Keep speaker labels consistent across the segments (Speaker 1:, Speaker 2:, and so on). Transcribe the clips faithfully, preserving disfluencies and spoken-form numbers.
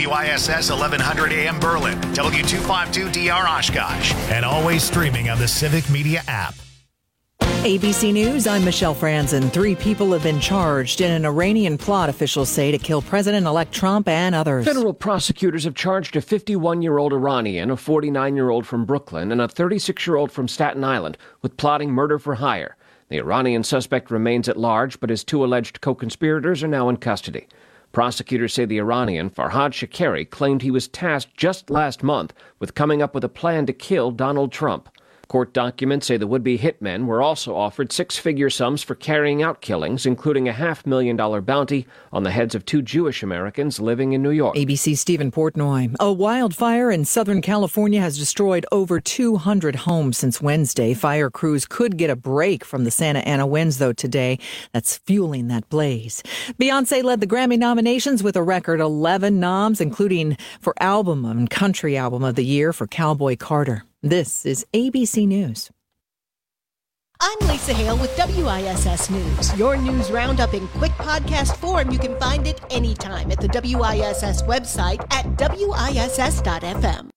Speaker 1: W I S S eleven hundred A M Berlin, W two fifty-two D R Oshkosh, and always streaming on the Civic Media app.
Speaker 2: A B C News, I'm Michelle Franzen. Three people have been charged in an Iranian plot, officials say, to kill President-elect Trump and others.
Speaker 3: Federal prosecutors have charged a fifty-one-year-old Iranian, a forty-nine-year-old from Brooklyn, and a thirty-six-year-old from Staten Island with plotting murder for hire. The Iranian suspect remains at large, but his two alleged co-conspirators are now in custody. Prosecutors say the Iranian, Farhad Shakeri, claimed he was tasked just last month with coming up with a plan to kill Donald Trump. Court documents say the would-be hitmen were also offered six-figure sums for carrying out killings, including a half-million dollar bounty on the heads of two Jewish Americans living in New York.
Speaker 2: A B C's Stephen Portnoy. A wildfire in Southern California has destroyed over two hundred homes since Wednesday. Fire crews could get a break from the Santa Ana winds, though, today. That's fueling that blaze. Beyonce led the Grammy nominations with a record eleven noms, including for Album and Country Album of the Year for Cowboy Carter. This is A B C News.
Speaker 4: I'm Lisa Hale with W I S S News. Your news roundup in quick podcast form. You can find it anytime at the W I S S website at W I S S dot F M.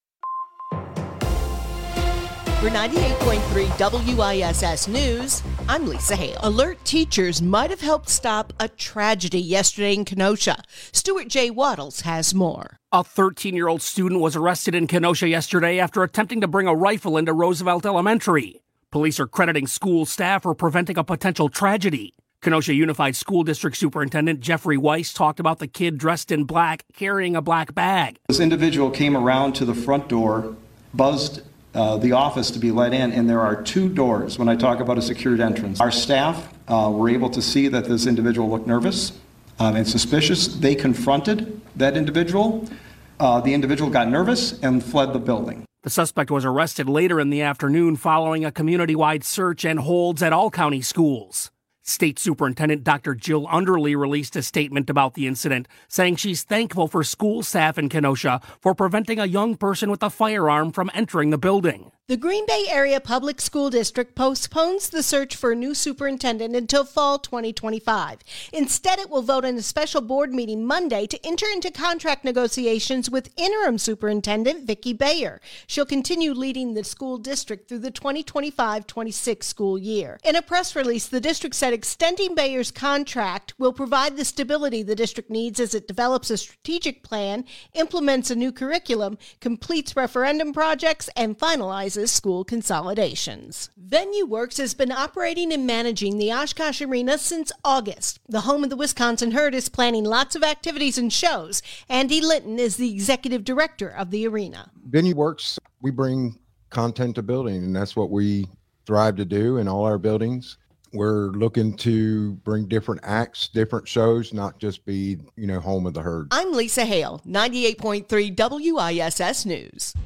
Speaker 4: For ninety-eight point three W I S S News, I'm Lisa Hale. Alert teachers might have helped stop a tragedy yesterday in Kenosha. Stuart J. Waddles has more.
Speaker 5: A thirteen-year-old student was arrested in Kenosha yesterday after attempting to bring a rifle into Roosevelt Elementary. Police are crediting school staff for preventing a potential tragedy. Kenosha Unified School District Superintendent Jeffrey Weiss talked about the kid dressed in black carrying a black bag.
Speaker 6: This individual came around to the front door, buzzed uh, the office to be let in, and there are two doors when I talk about a secured entrance. Our staff uh, were able to see that this individual looked nervous um, and suspicious. They confronted that individual. Uh, the individual got nervous and fled the building.
Speaker 5: The suspect was arrested later in the afternoon following a community-wide search and holds at all county schools. State Superintendent Doctor Jill Underly released a statement about the incident, saying she's thankful for school staff in Kenosha for preventing a young person with a firearm from entering the building.
Speaker 4: The Green Bay Area Public School District postpones the search for a new superintendent until fall twenty twenty-five. Instead, it will vote in a special board meeting Monday to enter into contract negotiations with interim superintendent Vicki Bayer. She'll continue leading the school district through the twenty twenty-five twenty-six school year. In a press release, the district said extending Bayer's contract will provide the stability the district needs as it develops a strategic plan, implements a new curriculum, completes referendum projects, and finalizes school consolidations. VenueWorks has been operating and managing the Oshkosh Arena since August. The home of the Wisconsin Herd is planning lots of activities and shows. Andy Linton is the executive director of the arena.
Speaker 7: VenueWorks, we bring content to building, and that's what we strive to do in all our buildings. We're looking to bring different acts, different shows, not just be, you know, home of the Herd.
Speaker 4: I'm Lisa Hale, ninety-eight point three W I S S News.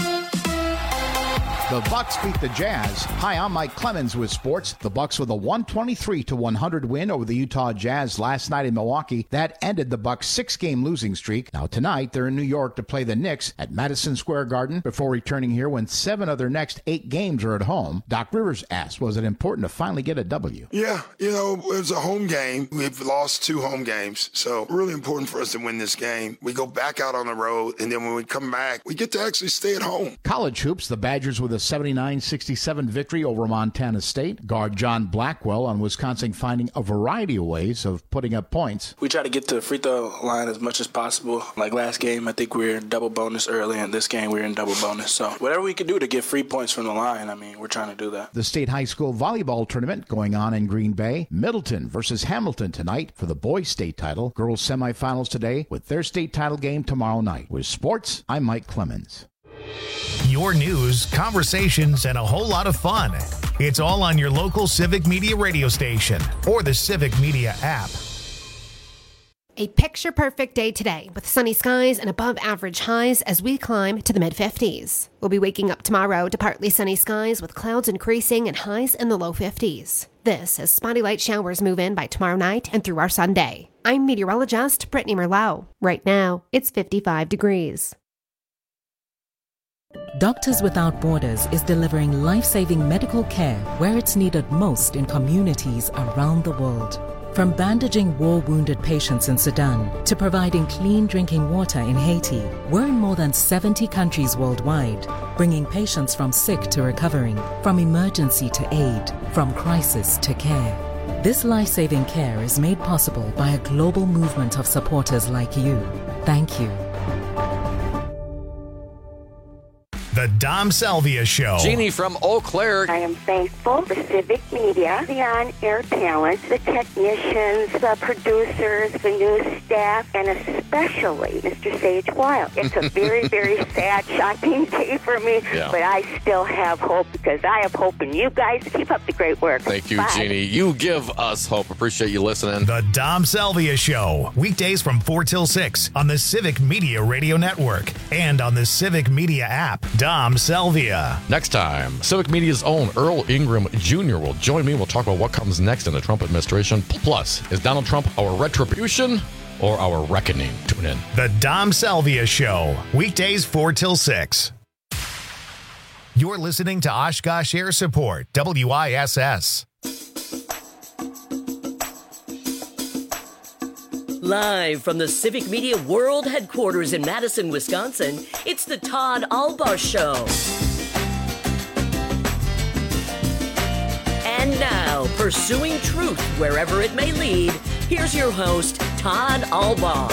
Speaker 8: The Bucks beat the Jazz. Hi, I'm Mike Clemens with sports. The Bucks with a one twenty-three to one hundred win over the Utah Jazz last night in Milwaukee. That ended the Bucks' six-game losing streak. Now tonight, they're in New York to play the Knicks at Madison Square Garden before returning here when seven of their next eight games are at home. Doc Rivers asked, was it important to finally get a W?
Speaker 9: Yeah, you know, it was a home game. We've lost two home games, so really important for us to win this game. We go back out on the road, and then when we come back, we get to actually stay at home.
Speaker 8: College hoops, the Badgers with a seventy-nine sixty-seven victory over Montana State. Guard John Blackwell on Wisconsin finding a variety of ways of putting up points.
Speaker 10: We try to get to the free throw line as much as possible. Like last game, I think we were in double bonus early, and this game we were in double bonus. So whatever we can do to get free points from the line, I mean, we're trying to do that.
Speaker 8: The state high school volleyball tournament going on in Green Bay. Middleton versus Hamilton tonight for the boys' state title. Girls semifinals today with their state title game tomorrow night. With sports, I'm Mike Clemens.
Speaker 1: Your news, conversations, and a whole lot of fun. It's all on your local Civic Media radio station or the Civic Media app.
Speaker 11: A picture-perfect day today with sunny skies and above-average highs as we climb to the mid-fifties. We'll be waking up tomorrow to partly sunny skies with clouds increasing and highs in the low fifties. This as spotty light showers move in by tomorrow night and through our Sunday. I'm meteorologist Brittany Merlot. Right now, it's fifty-five degrees.
Speaker 12: Doctors Without Borders is delivering life-saving medical care where it's needed most in communities around the world. From bandaging war-wounded patients in Sudan to providing clean drinking water in Haiti, we're in more than seventy countries worldwide, bringing patients from sick to recovering, from emergency to aid, from crisis to care. This life-saving care is made possible by a global movement of supporters like you. Thank you.
Speaker 1: The Dom Salvia Show.
Speaker 13: Jeannie from Eau Claire.
Speaker 14: I am thankful for Civic Media, the on-air talent, the technicians, the producers, the news staff, and especially Mister Sage Wild. It's a very, very sad, shocking day for me, yeah. but I still have hope because I have hope in you guys. Keep up the great work.
Speaker 13: Thank you,
Speaker 14: Bye.
Speaker 13: Jeannie. You give us hope. Appreciate you listening.
Speaker 1: The Dom Salvia Show. Weekdays from four till six on the Civic Media Radio Network and on the Civic Media app. Dom Salvia.
Speaker 13: Next time, Civic Media's own Earl Ingram Junior will join me. We'll talk about what comes next in the Trump administration. Plus, is Donald Trump our retribution or our reckoning? Tune in.
Speaker 1: The Dom Salvia Show. Weekdays four till six. You're listening to Oshkosh Air Support, W I S S.
Speaker 15: Live from the Civic Media World Headquarters in Madison, Wisconsin, it's the Todd Albaugh Show. And now, pursuing truth wherever it may lead, here's your host, Todd Albaugh.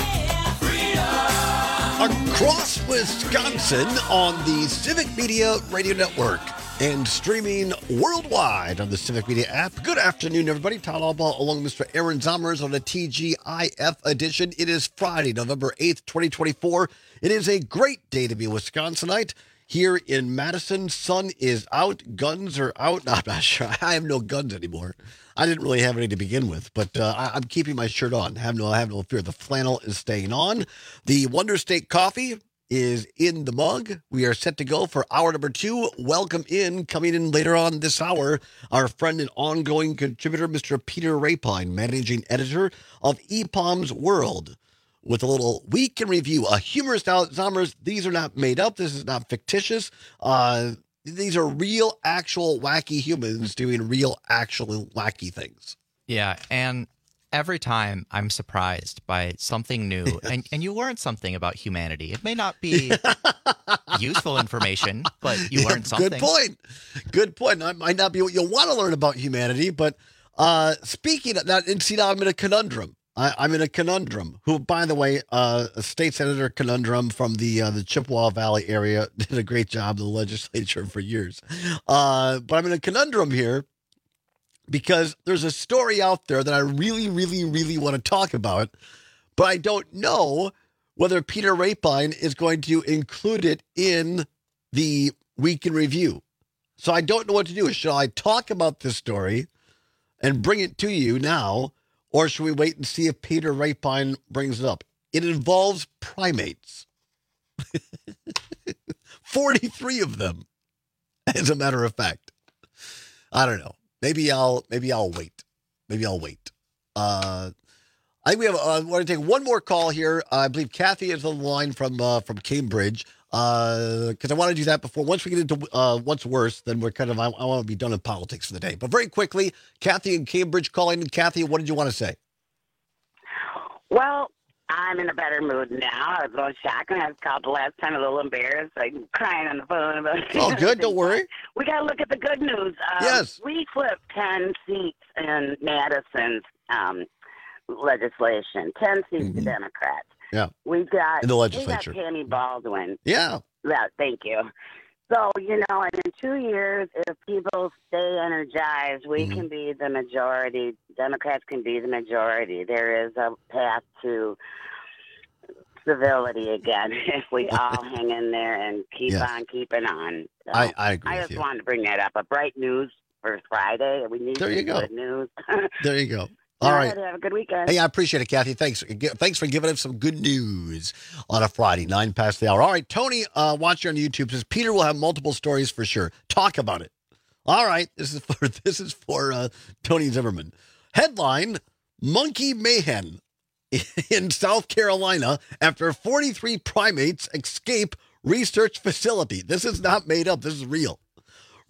Speaker 16: Across Wisconsin on the Civic Media Radio Network and streaming worldwide on the Civic Media app. Good afternoon, everybody. Todd Albaugh along with Mister Aaron Zomers on the T G I F edition. It is Friday, November eighth, twenty twenty-four. It is a great day to be a Wisconsinite. Here in Madison, sun is out, guns are out. No, I'm not sure. I have no guns anymore. I didn't really have any to begin with, but uh, I, I'm keeping my shirt on. I have no, I have no fear. The flannel is staying on. The Wonder State coffee is in the mug. We are set to go for hour number two. Welcome in, coming in later on this hour, our friend and ongoing contributor, Mister Peter Rapine, managing editor of E P O M's World, with a little week in review, a humorous now. Zomers, these are not made up. This is not fictitious. Uh, these are real, actual, wacky humans doing real, actual, wacky things.
Speaker 17: Yeah, and every time I'm surprised by something new, and, and you learn something about humanity. It may not be useful information, but you learn something.
Speaker 16: Good point. Good point. It might not be what you want to learn about humanity, but uh, speaking of that, and see, now I'm in a conundrum. I, I'm in a conundrum. Who, by the way, uh, a state senator conundrum from the uh, the Chippewa Valley area did a great job in the legislature for years. Uh, but I'm in a conundrum here because there's a story out there that I really, really, really want to talk about, but I don't know whether Peter Rapine is going to include it in the week in review. So I don't know what to do. Shall I talk about this story and bring it to you now? Or should we wait and see if Peter Rapine brings it up? It involves primates. forty-three of them, as a matter of fact. I don't know. Maybe I'll maybe I'll wait. Maybe I'll wait. Uh, I think we have. Uh, I want to take one more call here. Uh, I believe Kathy is on the line from uh, from Cambridge. Because uh, I want to do that before. Once we get into uh, what's worse, then we're kind of, I, I want to be done in politics for the day. But very quickly, Kathy in Cambridge calling. And Kathy, what did you want to say?
Speaker 18: Well, I'm in a better mood now. I was a little shocked. I was called the last time, a little embarrassed, like crying on the phone about it.
Speaker 16: Oh, good. Don't worry.
Speaker 18: We got to look at the good news. Um,
Speaker 16: yes.
Speaker 18: We flipped ten seats in Madison's um, legislation, ten seats mm-hmm. to Democrats.
Speaker 16: Yeah.
Speaker 18: We got
Speaker 16: in the legislature.
Speaker 18: We got Tammy Baldwin.
Speaker 16: Yeah.
Speaker 18: Yeah, thank you. So, you know, and in two years, if people stay energized, we mm-hmm. can be the majority. Democrats can be the majority. There is a path to civility again if we all hang in there and keep yes. on keeping on. So
Speaker 16: I, I agree
Speaker 18: I
Speaker 16: with
Speaker 18: just
Speaker 16: you.
Speaker 18: wanted to bring that up. A bright news for Friday. We need
Speaker 16: there you go.
Speaker 18: good news.
Speaker 16: There you go. All right.
Speaker 18: Have a good weekend.
Speaker 16: Hey, I appreciate it, Kathy. Thanks. Thanks for giving us some good news on a Friday, nine past the hour. All right. Tony, uh, watching on YouTube, says Peter will have multiple stories for sure. Talk about it. All right. This is for this is for uh, Tony Zimmerman. Headline: Monkey mayhem in South Carolina after forty-three primates escape research facility. This is not made up. This is real.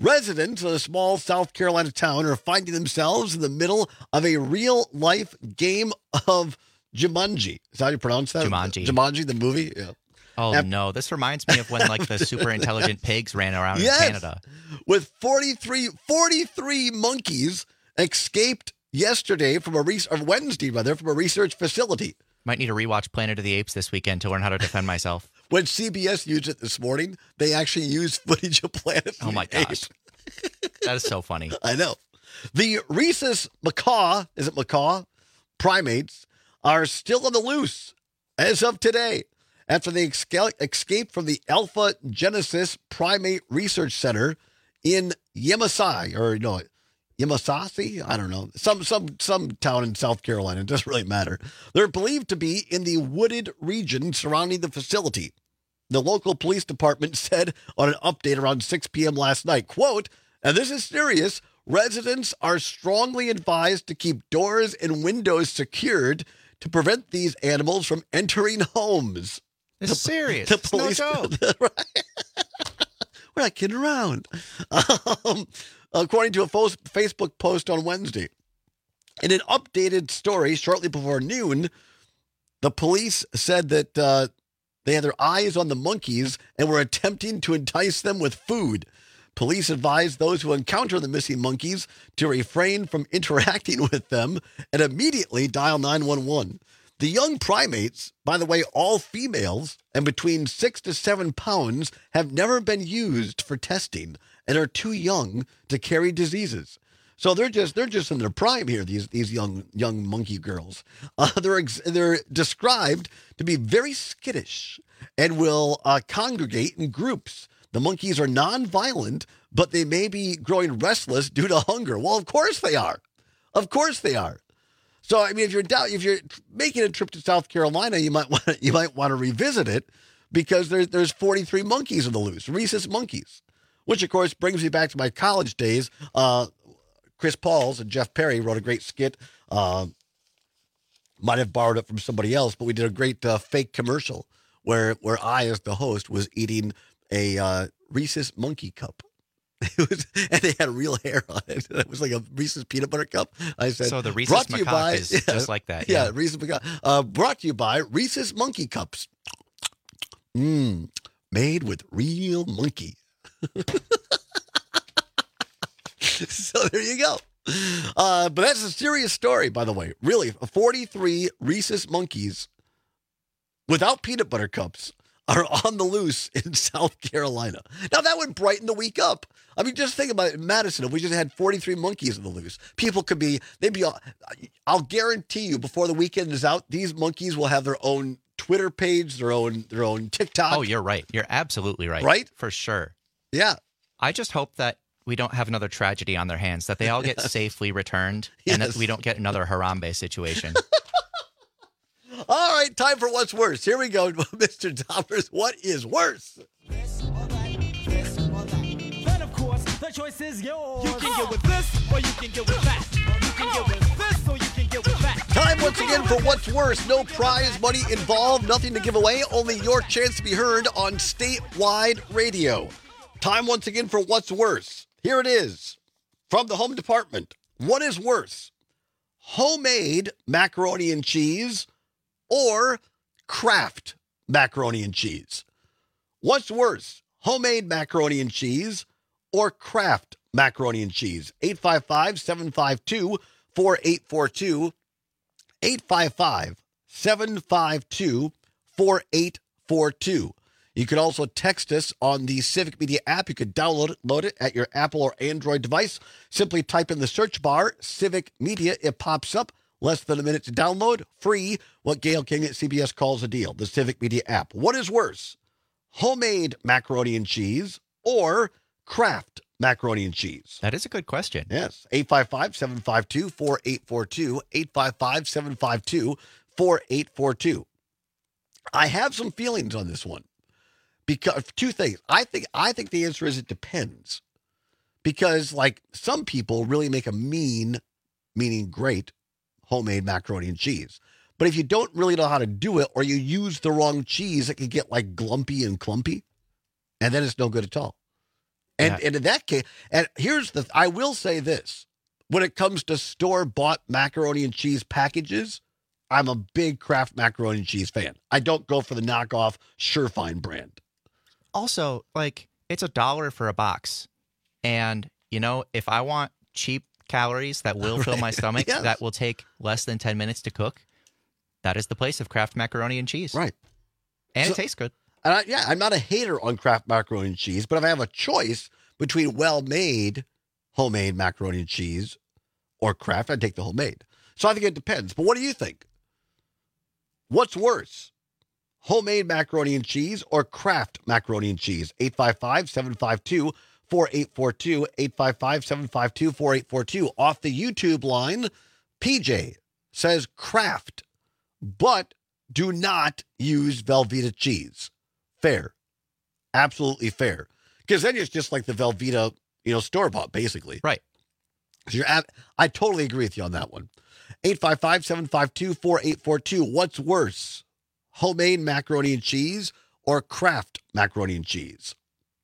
Speaker 16: Residents of a small South Carolina town are finding themselves in the middle of a real-life game of Jumanji. Is that how you pronounce that?
Speaker 17: Jumanji.
Speaker 16: Jumanji, the movie? Yeah.
Speaker 17: Oh,
Speaker 16: And-
Speaker 17: no. This reminds me of when, like, the super intelligent pigs ran around
Speaker 16: Yes.
Speaker 17: in Canada.
Speaker 16: With forty-three, forty-three monkeys escaped yesterday from a, re- or Wednesday, rather, from a research facility.
Speaker 17: Might need to rewatch Planet of the Apes this weekend to learn how to defend myself.
Speaker 16: When C B S used it this morning, they actually used footage of Planet
Speaker 17: Oh, my
Speaker 16: of the Apes.
Speaker 17: gosh. That is so funny.
Speaker 16: I know. The rhesus macaw, is it macaw? Primates are still on the loose as of today after they esca- escaped from the Alpha Genesis Primate Research Center in Yamasai, or no, Yamasasi? I don't know. Some some some town in South Carolina. It doesn't really matter. They're believed to be in the wooded region surrounding the facility. The local police department said on an update around six p.m. last night, quote, and this is serious, residents are strongly advised to keep doors and windows secured to prevent these animals from entering homes.
Speaker 17: It's
Speaker 16: The-
Speaker 17: serious.
Speaker 16: the
Speaker 17: It's
Speaker 16: police-
Speaker 17: no joke.
Speaker 16: Right. We're not kidding around. Um, according to a fo- Facebook post on Wednesday. In an updated story shortly before noon, the police said that uh, they had their eyes on the monkeys and were attempting to entice them with food. Police advised those who encounter the missing monkeys to refrain from interacting with them and immediately dial nine one one. The young primates, by the way, all females and between six to seven pounds, have never been used for testing and are too young to carry diseases. So they're just they're just in their prime here. These these young young monkey girls. Uh, they're ex- they're described to be very skittish and will uh, congregate in groups. The monkeys are non-violent, but they may be growing restless due to hunger. Well, of course they are. Of course they are. So I mean, if you're down, if you're making a trip to South Carolina, you might want to, you might want to revisit it because there's there's forty-three monkeys on the loose, rhesus monkeys, which of course brings me back to my college days. Uh, Chris Pauls and Jeff Perry wrote a great skit. Uh, might have borrowed it from somebody else, but we did a great uh, fake commercial where where I, as the host, was eating a uh, Reese's monkey cup. It was, and they had real hair on it. It was like a Reese's peanut butter cup. I said,
Speaker 17: So the Reese's
Speaker 16: brought to you
Speaker 17: macaque
Speaker 16: by,
Speaker 17: is just like that,
Speaker 16: Yeah,
Speaker 17: yeah.
Speaker 16: Reese's macaque. Uh, brought to you by Reese's monkey cups. Mmm, made with real monkey. So there you go. Uh, but that's a serious story, by the way. Really, forty-three rhesus monkeys without peanut butter cups are on the loose in South Carolina. Now, that would brighten the week up. I mean, just think about it. In Madison, if we just had forty-three monkeys on the loose, people could be, they'd be, I'll guarantee you before the weekend is out, these monkeys will have their own Twitter page, their own, their own TikTok.
Speaker 17: Oh, you're right. You're absolutely right.
Speaker 16: Right?
Speaker 17: For sure.
Speaker 16: Yeah.
Speaker 17: I just hope that we don't have another tragedy on their hands, that they all get safely returned, and
Speaker 16: Yes.
Speaker 17: that we don't get another Harambe situation.
Speaker 16: All right, time for what's worse. Here we go, Mister Dahmers. What is worse?
Speaker 19: Then, of course, the choice is yours. You can get with this, or you can get with that. You can get with this, or you can get with that.
Speaker 16: Time once again for what's worse. No prize money involved, nothing to give away, only your chance to be heard on statewide radio. Time once again for what's worse. Here it is from the home department. What is worse? Homemade macaroni and cheese or Kraft macaroni and cheese? What's worse? Homemade macaroni and cheese or Kraft macaroni and cheese? eight five five, seven five two, four eight four two. eight five five, seven five two, four eight four two. You can also text us on the Civic Media app. You can download it, load it at your Apple or Android device. Simply type in the search bar, Civic Media. It pops up. Less than a minute to download. Free. What Gail King at C B S calls a deal. The Civic Media app. What is worse? Homemade macaroni and cheese or Kraft macaroni and cheese?
Speaker 17: That is a good question.
Speaker 16: Yes. eight five five, seven five two, four eight four two. eight five five, seven five two, four eight four two. I have some feelings on this one. Because two things. I think I think the answer is it depends. Because like some people really make a mean, meaning great, homemade macaroni and cheese. But if you don't really know how to do it or you use the wrong cheese, it can get like glumpy and clumpy. And then it's no good at all. And,
Speaker 17: Yeah.
Speaker 16: and in that case, and here's the, I will say this, when it comes to store-bought macaroni and cheese packages, I'm a big Kraft macaroni and cheese fan. I don't go for the knockoff Surefine brand.
Speaker 17: Also, like, it's a dollar for a box. And, you know, if I want cheap calories that will fill
Speaker 16: Right.
Speaker 17: my stomach,
Speaker 16: Yes.
Speaker 17: that will take less than ten minutes to cook, that is the place of Kraft macaroni and cheese.
Speaker 16: Right.
Speaker 17: And
Speaker 16: So-
Speaker 17: it tastes good.
Speaker 16: And I, yeah, I'm not a hater on Kraft macaroni and cheese, but if I have a choice between well-made homemade macaroni and cheese or Kraft, I'd take the homemade. So I think it depends. But what do you think? What's worse, homemade macaroni and cheese or Kraft macaroni and cheese? eight five five, seven five two, four eight four two, eight five five, seven five two, four eight four two. Off the YouTube line, P J says Kraft, but do not use Velveeta cheese. Fair. Absolutely fair. Because then it's just like the Velveeta, you know, store-bought, basically.
Speaker 17: Right.
Speaker 16: So you're at, I totally agree with you on that one. eight five five, seven five two, four eight four two. What's worse, homemade macaroni and cheese or Kraft macaroni and cheese?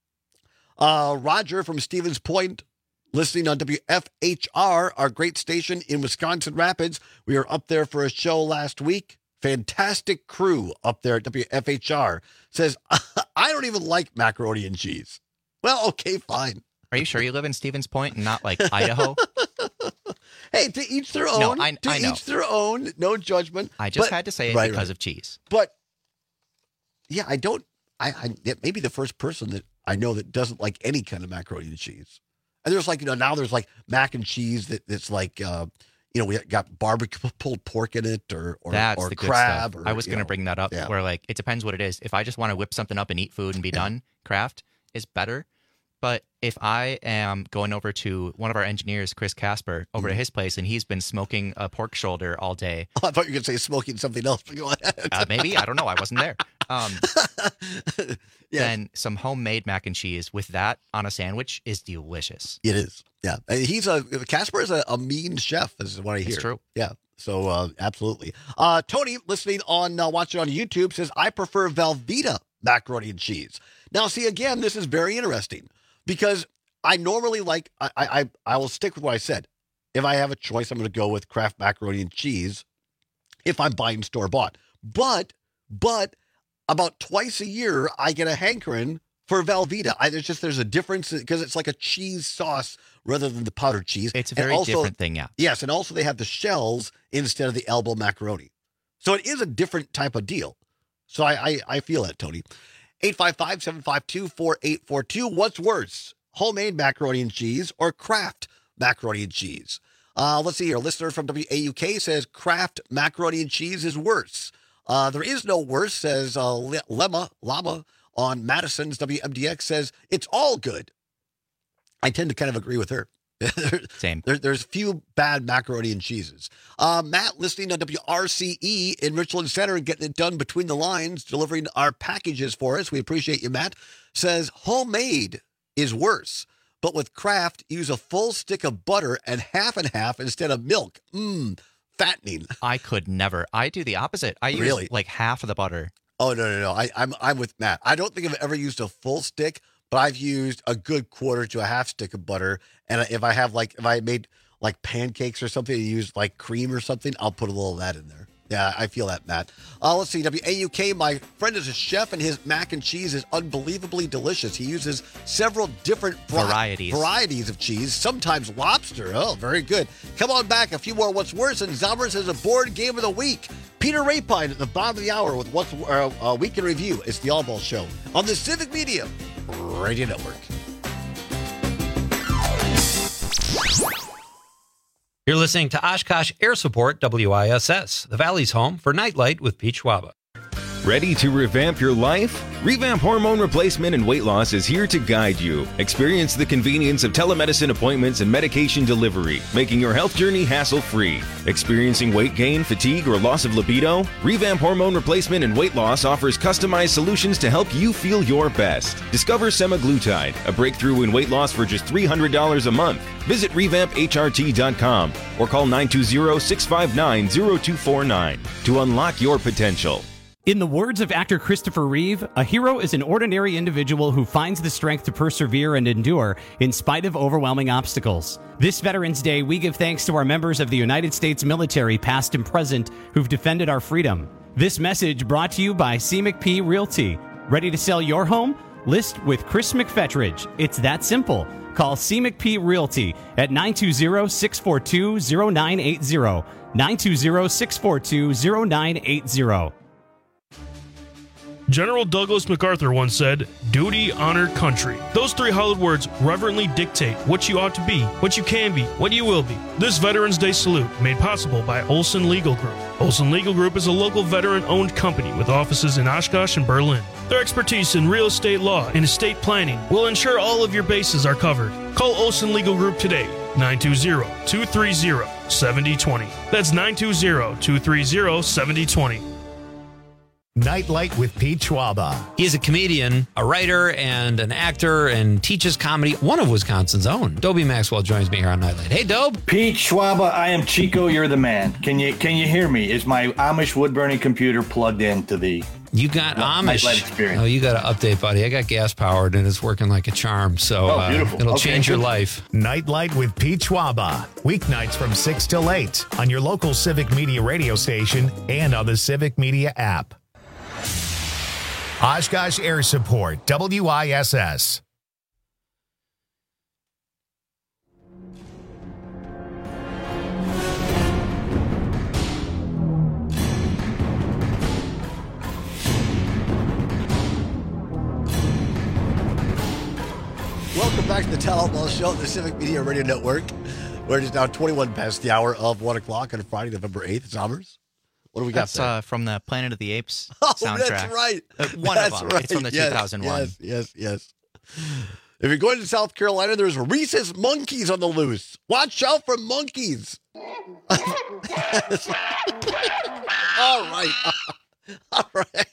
Speaker 16: Uh, Roger from Stevens Point, listening on W F H R, our great station in Wisconsin Rapids. We were up there for a show last week. Fantastic crew up there at W F H R. Says, I don't even like macaroni and cheese. Well, okay, fine.
Speaker 17: Are you sure you live in Stevens Point and not like Idaho?
Speaker 16: Hey, to each their own.
Speaker 17: No, I,
Speaker 16: to
Speaker 17: I know.
Speaker 16: each their own. No judgment.
Speaker 17: I just
Speaker 16: But-
Speaker 17: had to say it
Speaker 16: right,
Speaker 17: because
Speaker 16: right.
Speaker 17: of cheese.
Speaker 16: But yeah, I don't. I, I it may be the first person that I know that doesn't like any kind of macaroni and cheese. And there's like, you know, now there's like mac and cheese that that's like, uh, you know, we got barbecue pulled pork in it, or or,
Speaker 17: That's
Speaker 16: or
Speaker 17: the good
Speaker 16: crab.
Speaker 17: stuff.
Speaker 16: Or,
Speaker 17: I was
Speaker 16: you
Speaker 17: going to
Speaker 16: know.
Speaker 17: bring that up
Speaker 16: Yeah.
Speaker 17: where, like, it depends what it is. If I just want to whip something up and eat food and be done, Kraft is better. But if I am going over to one of our engineers, Chris Casper, over to his place, and he's been smoking a pork shoulder all day.
Speaker 16: Oh, I thought you were going to say smoking something else. But go ahead.
Speaker 17: Uh, maybe. I don't know. I wasn't there. Um,
Speaker 16: Yes.
Speaker 17: Then some homemade mac and cheese with that on a sandwich is delicious.
Speaker 16: It is. Yeah. And he's a, Casper is a, a mean chef. This is what I hear.
Speaker 17: It's true.
Speaker 16: Yeah. So, uh, absolutely. Uh, Tony, listening on, uh, watching on YouTube, says, I prefer Velveeta macaroni and cheese. Now, see, again, this is very interesting because I normally like, I, I, I will stick with what I said. If I have a choice, I'm going to go with Kraft macaroni and cheese if I'm buying store bought. But, but about twice a year, I get a hankering for Velveeta. I, there's just, there's a difference because it's like a cheese sauce rather than the powdered cheese.
Speaker 17: It's a
Speaker 16: And
Speaker 17: very
Speaker 16: also-
Speaker 17: different thing, yeah.
Speaker 16: Yes, and also they have the shells instead of the elbow macaroni. So it is a different type of deal. So I I, I feel that, Tony. eight five five, seven five two, four eight four two. What's worse, homemade macaroni and cheese or Kraft macaroni and cheese? Uh, let's see here. A listener from W A U K says Kraft macaroni and cheese is worse. Uh, there is no worse, says uh, Le- Lemma, Llama on Madison's W M D X says it's all good. I tend to kind of agree with her.
Speaker 17: Same.
Speaker 16: There, there's few bad macaroni and cheeses. Uh, Matt, listening on W R C E in Richland Center and getting it done between the lines, delivering our packages for us. We appreciate you, Matt. Says homemade is worse, but with Kraft, use a full stick of butter and half and half instead of milk. Mmm, fattening.
Speaker 17: I could never. I do the opposite. I use
Speaker 16: Really?
Speaker 17: like half of the butter.
Speaker 16: Oh, no, no, no. I, I'm I'm with Matt. I don't think I've ever used a full stick, but I've used a good quarter to a half stick of butter. And if I have like, if I made like pancakes or something, and use like cream or something, I'll put a little of that in there. Yeah, I feel that, Matt. Uh, let's see. W A U K, my friend is a chef, and his mac and cheese is unbelievably delicious. He uses several different vari-
Speaker 17: Varieties.
Speaker 16: varieties of cheese, sometimes lobster. Oh, very good. Come on back. A few more What's Worse, and Zombers has a board game of the week. Peter Rapine at the bottom of the hour with What's uh, uh, Week in Review. It's the All Ball Show on the Civic Media Radio Network.
Speaker 20: You're listening to Oshkosh Air Support W I S S, the Valley's home for Nightlight with Pete Schwaba.
Speaker 21: Ready to revamp your life? Revamp Hormone Replacement and Weight Loss is here to guide you. Experience the convenience of telemedicine appointments and medication delivery, making your health journey hassle-free. Experiencing weight gain, fatigue, or loss of libido? Revamp Hormone Replacement and Weight Loss offers customized solutions to help you feel your best. Discover semaglutide, a breakthrough in weight loss for just three hundred dollars a month. Visit revamp H R T dot com or call nine two zero, six five nine, zero two four nine to unlock your potential.
Speaker 3: In the words of actor Christopher Reeve, a hero is an ordinary individual who finds the strength to persevere and endure in spite of overwhelming obstacles. This Veterans Day, we give thanks to our members of the United States military, past and present, who've defended our freedom. This message brought to you by C. McP Realty. Ready to sell your home? List with Chris McFetridge. It's that simple. Call C. McP Realty at nine two zero, six four two, zero nine eight zero. nine two zero, six four two, zero nine eight zero.
Speaker 22: General Douglas MacArthur once said, "Duty, honor, country." Those three hallowed words reverently dictate what you ought to be, what you can be, what you will be. This Veterans Day salute, made possible by Olson Legal Group. Olson Legal Group is a local veteran-owned company with offices in Oshkosh and Berlin. Their expertise in real estate law and estate planning will ensure all of your bases are covered. Call Olson Legal Group today, nine two zero, two three zero, seven zero two zero. That's nine two zero, two three zero, seven zero two zero.
Speaker 1: Nightlight with Pete Schwaba.
Speaker 20: He is a comedian, a writer, and an actor, and teaches comedy. One of Wisconsin's own. Dobie Maxwell joins me here on Nightlight. Hey, Dobe.
Speaker 23: Pete Schwaba, I am Chico. You're the man. Can you can you hear me? Is my Amish wood burning computer plugged into the?
Speaker 20: You got
Speaker 23: Nightlight
Speaker 20: Amish.
Speaker 23: experience.
Speaker 20: Oh, you got to update, buddy. I got gas powered, and it's working like a charm. So
Speaker 23: Oh,
Speaker 20: uh,
Speaker 23: beautiful.
Speaker 20: it'll
Speaker 23: Okay,
Speaker 20: change your
Speaker 23: good.
Speaker 20: life.
Speaker 1: Nightlight with Pete Schwaba. Weeknights from six till eight on your local Civic Media radio station and on the Civic Media app. Oshkosh Air Support, W I S S.
Speaker 16: Welcome back to the Tal Ball Show on the Civic Media Radio Network. Where it is now twenty-one past the hour of one o'clock on Friday, November eighth. Zombers. What do we got
Speaker 17: That's
Speaker 16: there?
Speaker 17: uh, from the Planet of the Apes
Speaker 16: Oh,
Speaker 17: soundtrack.
Speaker 16: that's right.
Speaker 17: Uh, one
Speaker 16: That's
Speaker 17: of them.
Speaker 16: right.
Speaker 17: It's from the
Speaker 16: Yes,
Speaker 17: two thousand one.
Speaker 16: Yes, yes, yes. If you're going to South Carolina, there's rhesus monkeys on the loose. Watch out for monkeys. All right. All right.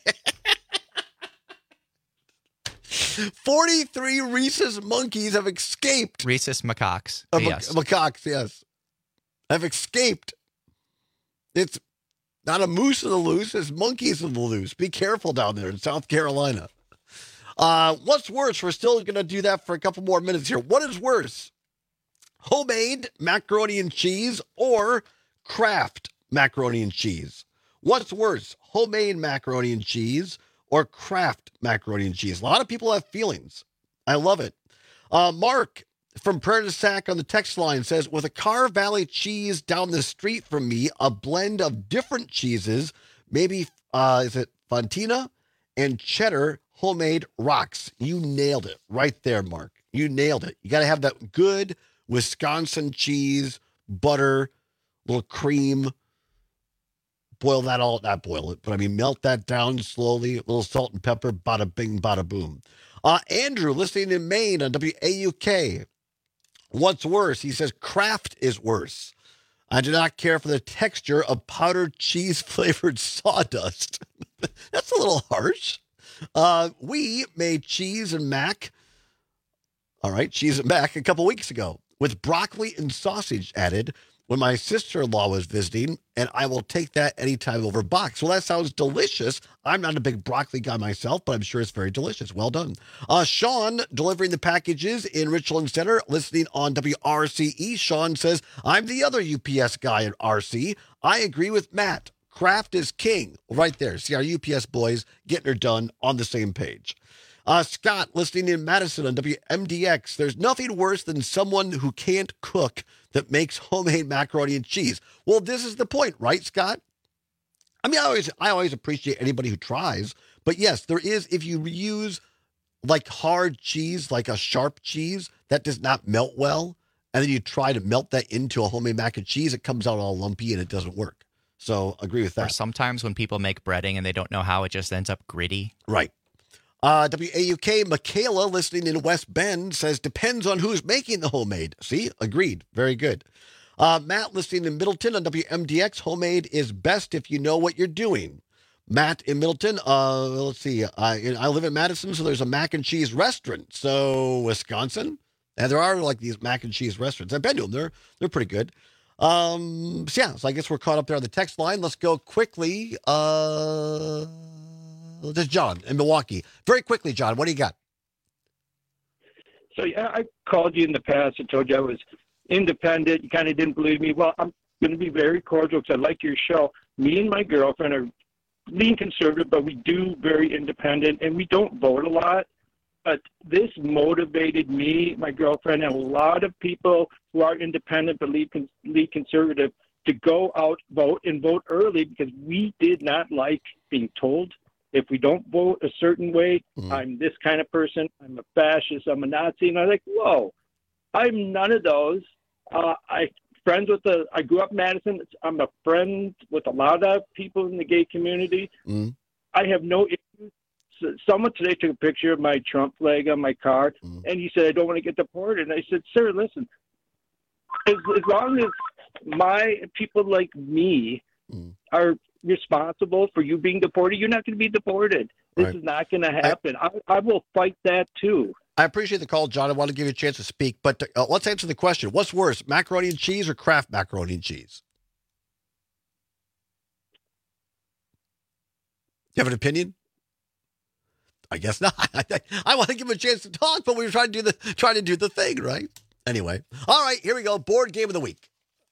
Speaker 16: forty-three rhesus monkeys have escaped.
Speaker 17: Rhesus macaques.
Speaker 16: Uh, mac-
Speaker 17: yes.
Speaker 16: Macaques, yes. Have escaped. It's not a moose on the loose, it's monkeys on the loose. Be careful down there in South Carolina. Uh, what's worse? We're still going to do that for a couple more minutes here. What is worse? Homemade macaroni and cheese or Kraft macaroni and cheese? What's worse? Homemade macaroni and cheese or Kraft macaroni and cheese? A lot of people have feelings. I love it. Uh, Mark from Prairie du Sac on the text line says, with a Carr Valley cheese down the street from me, a blend of different cheeses, maybe, uh, is it Fontina and cheddar homemade rocks. You nailed it right there, Mark. You nailed it. You got to have that good Wisconsin cheese, butter, little cream. Boil that all, not boil it, but I mean, melt that down slowly, a little salt and pepper, bada bing, bada boom. Uh, Andrew, listening in Maine on W A U K. What's worse? He says Kraft is worse. I do not care for the texture of powdered cheese flavored sawdust. That's a little harsh. Uh, we made cheese and mac. All right, cheese and mac a couple weeks ago with broccoli and sausage added when my sister-in-law was visiting, and I will take that anytime over box. Well, that sounds delicious. I'm not a big broccoli guy myself, but I'm sure it's very delicious. Well done. Uh, Sean, delivering the packages in Richland Center, listening on W R C E. Sean says, I'm the other U P S guy at R C. I agree with Matt. Kraft is king. Right there. See, our U P S boys getting her done on the same page. Uh, Scott, listening in Madison on W M D X. There's nothing worse than someone who can't cook that makes homemade macaroni and cheese. Well, this is the point, right, Scott? I mean, I always, I always appreciate anybody who tries. But yes, there is, if you use like hard cheese, like a sharp cheese that does not melt well, and then you try to melt that into a homemade mac and cheese, it comes out all lumpy and it doesn't work. So agree with that.
Speaker 17: Or sometimes when people make breading and they don't know how, it just ends up gritty.
Speaker 16: Right. Uh, W A U K, Michaela, listening in West Bend, says, depends on who's making the homemade. See? Agreed. Very good. Uh, Matt, listening in Middleton on W M D X, homemade is best if you know what you're doing. Matt in Middleton, uh, let's see. I, I live in Madison, so there's a mac and cheese restaurant. So, Wisconsin? And there are like these mac and cheese restaurants. I've been to them. They're, they're pretty good. Um, so, yeah, so I guess we're caught up there on the text line. Let's go quickly. Uh... This is John in Milwaukee. Very quickly, John, what do you got?
Speaker 2: So yeah, I called you in the past and told you I was independent. You kind of didn't believe me. Well, I'm going to be very cordial because I like your show. Me and my girlfriend are lean conservative, but we do very independent, and we don't vote a lot. But this motivated me, my girlfriend, and a lot of people who are independent but lean, lean conservative to go out, vote, and vote early because we did not like being told if we don't vote a certain way, mm. I'm this kind of person, I'm a fascist, I'm a Nazi. And I was like, whoa, I'm none of those. Uh, I friends with the, I grew up in Madison. I'm a friend with a lot of people in the gay community.
Speaker 16: Mm.
Speaker 2: I have no issues. So someone today took a picture of my Trump flag on my car, mm. and he said, I don't want to get deported. And I said, sir, listen, as, as long as my people like me mm. are responsible for you being deported, you're not going to be deported. This right. is not going to happen. I, I will fight that too.
Speaker 16: I appreciate the call, John. I want to give you a chance to speak, but uh, let's answer the question. What's worse, macaroni and cheese or Kraft macaroni and cheese? Do you have an opinion? I guess not. I, I want to give him a chance to talk, but we were trying to do the trying to do the thing, right? Anyway, all right, here we go. Board game of the week.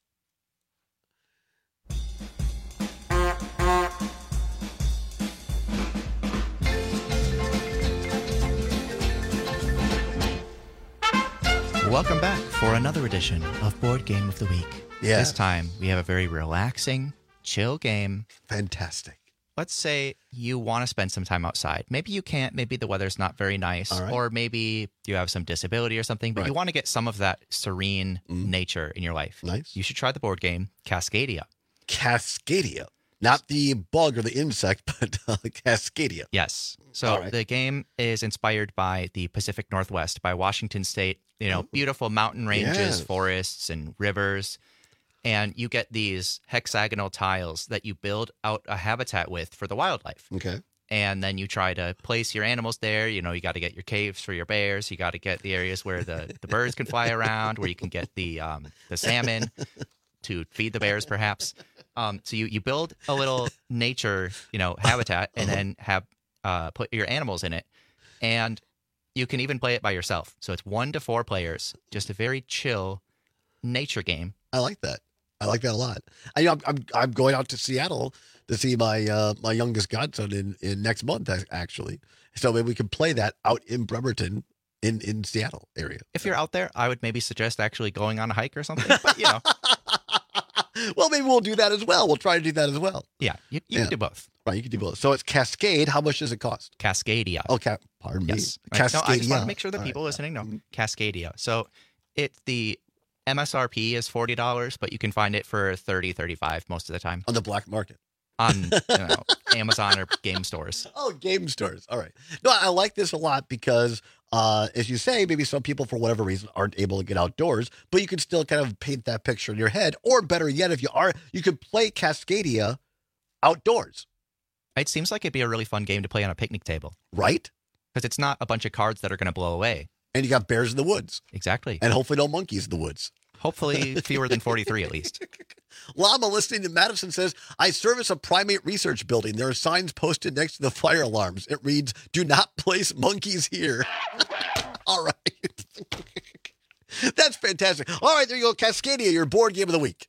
Speaker 17: Welcome back for another edition of Board Game of the Week.
Speaker 16: Yeah.
Speaker 17: This time, we have a very relaxing, chill game.
Speaker 16: Fantastic.
Speaker 17: Let's say you want to spend some time outside. Maybe you can't. Maybe the weather's not very nice.
Speaker 16: All right.
Speaker 17: Or maybe you have some disability or something, but
Speaker 16: Right.
Speaker 17: you want to get some of that serene
Speaker 16: Mm.
Speaker 17: nature in your life.
Speaker 16: Nice.
Speaker 17: You should try the board game Cascadia.
Speaker 16: Cascadia. Not the bug or the insect, but uh, Cascadia.
Speaker 17: Yes. So
Speaker 16: All right.
Speaker 17: the game is inspired by the Pacific Northwest, by Washington State. You know, beautiful mountain ranges,
Speaker 16: Yes.
Speaker 17: forests, and rivers. And you get these hexagonal tiles that you build out a habitat with for the wildlife.
Speaker 16: Okay.
Speaker 17: And then you try to place your animals there. You know, you got to get your caves for your bears. You got to get the areas where the, the birds can fly around, where you can get the um, the salmon to feed the bears, perhaps. Um, so you, you build a little nature, you know, habitat, and then have uh, put your animals in it. And you can even play it by yourself. So it's one to four players, just a very chill nature game.
Speaker 16: I like that. I like that a lot. I, I'm, I'm I'm going out to Seattle to see my uh, my youngest godson in, in next month, actually. So maybe we can play that out in Bremerton, in, in Seattle area.
Speaker 17: If you're out there, I would maybe suggest actually going on a hike or something. But, you know.
Speaker 16: Well, maybe we'll do that as well. We'll try to do that as well.
Speaker 17: Yeah, you, you
Speaker 16: Yeah.
Speaker 17: can do both.
Speaker 16: Right, you can do both. So it's Cascade. How much does it cost?
Speaker 17: Cascadia.
Speaker 16: Oh, ca- pardon
Speaker 17: Yes.
Speaker 16: me.
Speaker 17: Right. No, I just want
Speaker 16: Cascadia.
Speaker 17: to make sure that
Speaker 16: All
Speaker 17: people
Speaker 16: right.
Speaker 17: listening know. Cascadia. So it the M S R P is forty dollars, but you can find it for thirty dollars, thirty-five dollars most of the time.
Speaker 16: On the black market.
Speaker 17: On you know, Amazon or game stores.
Speaker 16: Oh, game stores. All right. No, I like this a lot because, uh, as you say, maybe some people, for whatever reason, aren't able to get outdoors, but you can still kind of paint that picture in your head. Or better yet, if you are, you could play Cascadia outdoors.
Speaker 17: It seems like it'd be a really fun game to play on a picnic table.
Speaker 16: Right?
Speaker 17: Because it's not a bunch of cards that are going to blow away.
Speaker 16: And you got bears in the woods.
Speaker 17: Exactly.
Speaker 16: And hopefully no monkeys in the woods.
Speaker 17: Hopefully fewer than forty-three at least.
Speaker 16: Llama listening to Madison says, I service a primate research building. There are signs posted next to the fire alarms. It reads, do not place monkeys here. All right. That's fantastic. All right, there you go. Cascadia, your board game of the week.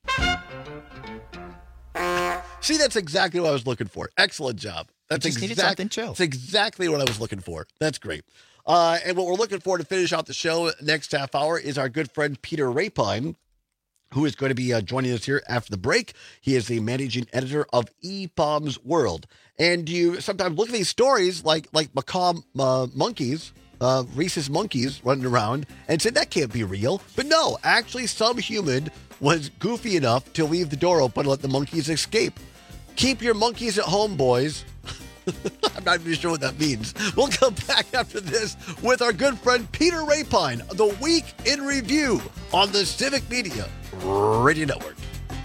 Speaker 16: See, that's exactly what I was looking for. Excellent job. That's
Speaker 17: You just needed
Speaker 16: exact-
Speaker 17: something chill.
Speaker 16: That's exactly what I was looking for. That's great. Uh, and what we're looking for to finish out the show next half hour is our good friend Peter Rapine, who is going to be uh, joining us here after the break. He is the managing editor of E P O M's World. And you sometimes look at these stories like like macaw uh, monkeys, uh, rhesus monkeys running around and say that can't be real. But no, actually some human was goofy enough to leave the door open and let the monkeys escape. Keep your monkeys at home, boys. I'm not even sure what that means. We'll come back after this with our good friend Peter Rapine, the Week in Review on the Civic Media Radio Network.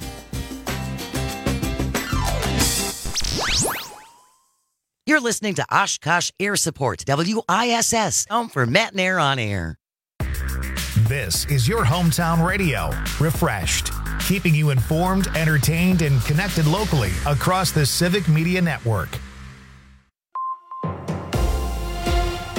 Speaker 5: You're listening to Oshkosh Air Support, W I S S, home for Matt and Air on air.
Speaker 1: This is your hometown radio, refreshed, keeping you informed, entertained, and connected locally across the Civic Media Network.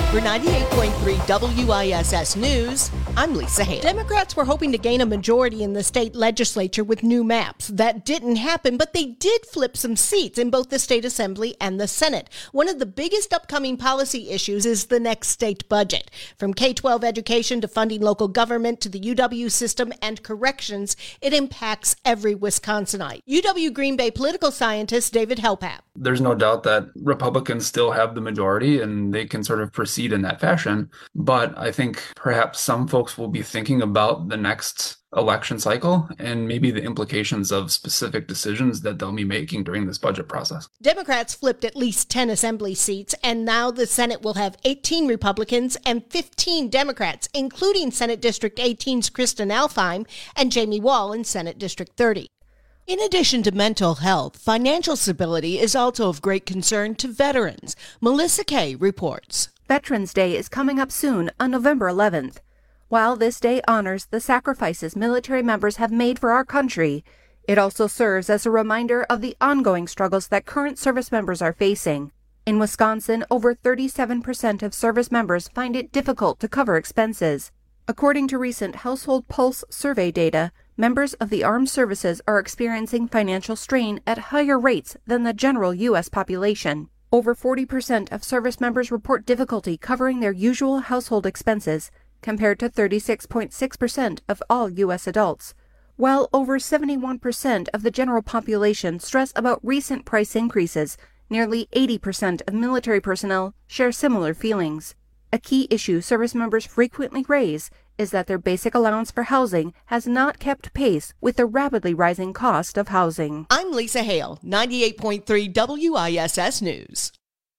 Speaker 4: For ninety-eight point three W I S S News, I'm Lisa Hale. Democrats were hoping to gain a majority in the state legislature with new maps. That didn't happen, but they did flip some seats in both the state assembly and the Senate. One of the biggest upcoming policy issues is the next state budget. From K twelve education to funding local government to the U W system and corrections, it impacts every Wisconsinite. U W Green Bay political scientist David Helpap.
Speaker 6: There's no doubt that Republicans still have the majority and they can sort of proceed in that fashion. But I think perhaps some folks will be thinking about the next election cycle and maybe the implications of specific decisions that they'll be making during this budget process.
Speaker 4: Democrats flipped at least ten assembly seats, and now the Senate will have eighteen Republicans and fifteen Democrats, including Senate District eighteen's Kristen Alfheim and Jamie Wall in Senate District thirty. In addition to mental health, financial stability is also of great concern to veterans. Melissa Kay reports.
Speaker 7: Veterans Day is coming up soon on November eleventh. While this day honors the sacrifices military members have made for our country, it also serves as a reminder of the ongoing struggles that current service members are facing. In Wisconsin, over thirty-seven percent of service members find it difficult to cover expenses. According to recent Household Pulse survey data, members of the armed services are experiencing financial strain at higher rates than the general U S population. Over forty percent of service members report difficulty covering their usual household expenses, compared to thirty-six point six percent of all U S adults, while over seventy-one percent of the general population stress about recent price increases. Nearly eighty percent of military personnel share similar feelings. A key issue service members frequently raise is that their basic allowance for housing has not kept pace with the rapidly rising cost of housing.
Speaker 4: I'm Lisa Hale, ninety-eight point three W I S S News.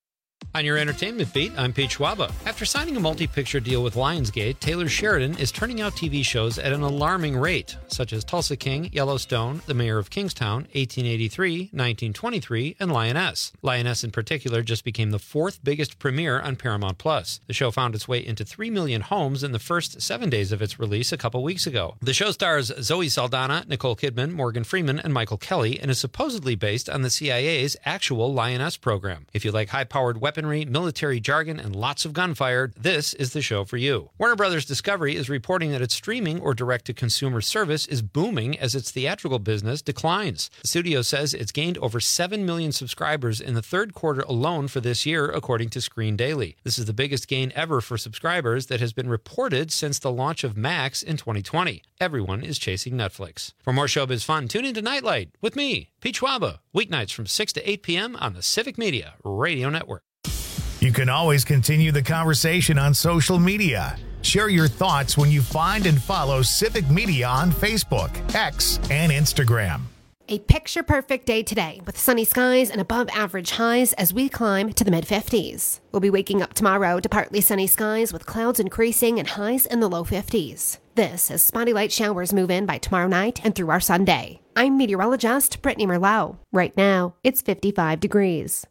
Speaker 20: On your entertainment beat, I'm Pete Schwaba. After signing a multi-picture deal with Lionsgate, Taylor Sheridan is turning out T V shows at an alarming rate, such as Tulsa King, Yellowstone, The Mayor of Kingstown, eighteen eighty-three, nineteen twenty-three, and Lioness. Lioness in particular just became the fourth biggest premiere on Paramount Plus. The show found its way into three million homes in the first seven days of its release a couple weeks ago. The show stars Zoe Saldana, Nicole Kidman, Morgan Freeman, and Michael Kelly, and is supposedly based on the C I A's actual Lioness program. If you like high-powered weapons, military jargon, and lots of gunfire, this is the show for you. Warner Brothers Discovery is reporting that its streaming or direct-to-consumer service is booming as its theatrical business declines. The studio says it's gained over seven million subscribers in the third quarter alone for this year, according to Screen Daily. This is the biggest gain ever for subscribers that has been reported since the launch of Max in twenty twenty. Everyone is chasing Netflix. For more showbiz fun, tune into Nightlight with me, Pete Schwaba, weeknights from six to eight p.m. on the Civic Media Radio Network.
Speaker 1: You can always continue the conversation on social media. Share your thoughts when you find and follow Civic Media on Facebook, X, and Instagram.
Speaker 11: A picture-perfect day today with sunny skies and above-average highs as we climb to the mid-fifties. We'll be waking up tomorrow to partly sunny skies with clouds increasing and highs in the low fifties. This as spotty light showers move in by tomorrow night and through our Sunday. I'm meteorologist Brittany Merlot. Right now, it's fifty-five degrees.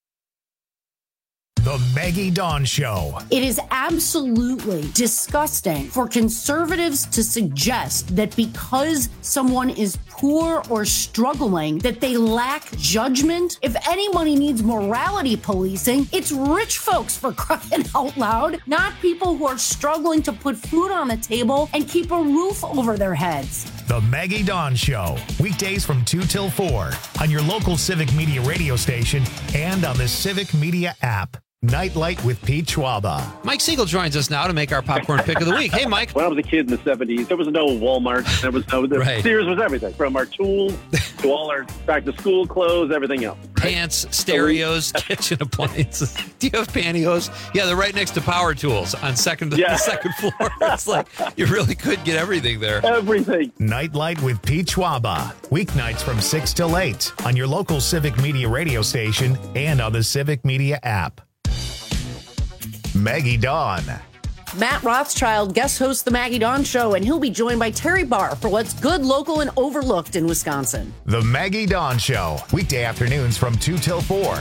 Speaker 1: The Maggie Dawn Show.
Speaker 24: It is absolutely disgusting for conservatives to suggest that because someone is poor or struggling, that they lack judgment. If anybody needs morality policing, it's rich folks, for crying out loud, not people who are struggling to put food on the table and keep a roof over their heads.
Speaker 1: The Maggie Dawn Show, weekdays from two till four on your local Civic Media radio station and on the Civic Media app. Nightlight with Pete Schwaba.
Speaker 20: Mike Siegel joins us now to make our popcorn pick of the week. Hey, Mike.
Speaker 25: When I was a kid in the seventies, there was no Walmart. There was no, the
Speaker 20: right.
Speaker 25: Sears was everything, from our tools to all our back-to-school clothes, everything else. Right?
Speaker 20: Pants, stereos, so we, kitchen appliances. Do you have pantyhose? Yeah, they're right next to power tools on second, yeah. the second floor. It's like you really could get everything there.
Speaker 25: Everything.
Speaker 1: Nightlight with Pete Schwaba. Weeknights from six till eight on your local Civic Media radio station and on the Civic Media app. Maggie Dawn.
Speaker 24: Matt Rothschild guest hosts the Maggie Dawn Show, and he'll be joined by Terry Barr for what's good, local, and overlooked in Wisconsin.
Speaker 1: The Maggie Dawn Show, weekday afternoons from two till four.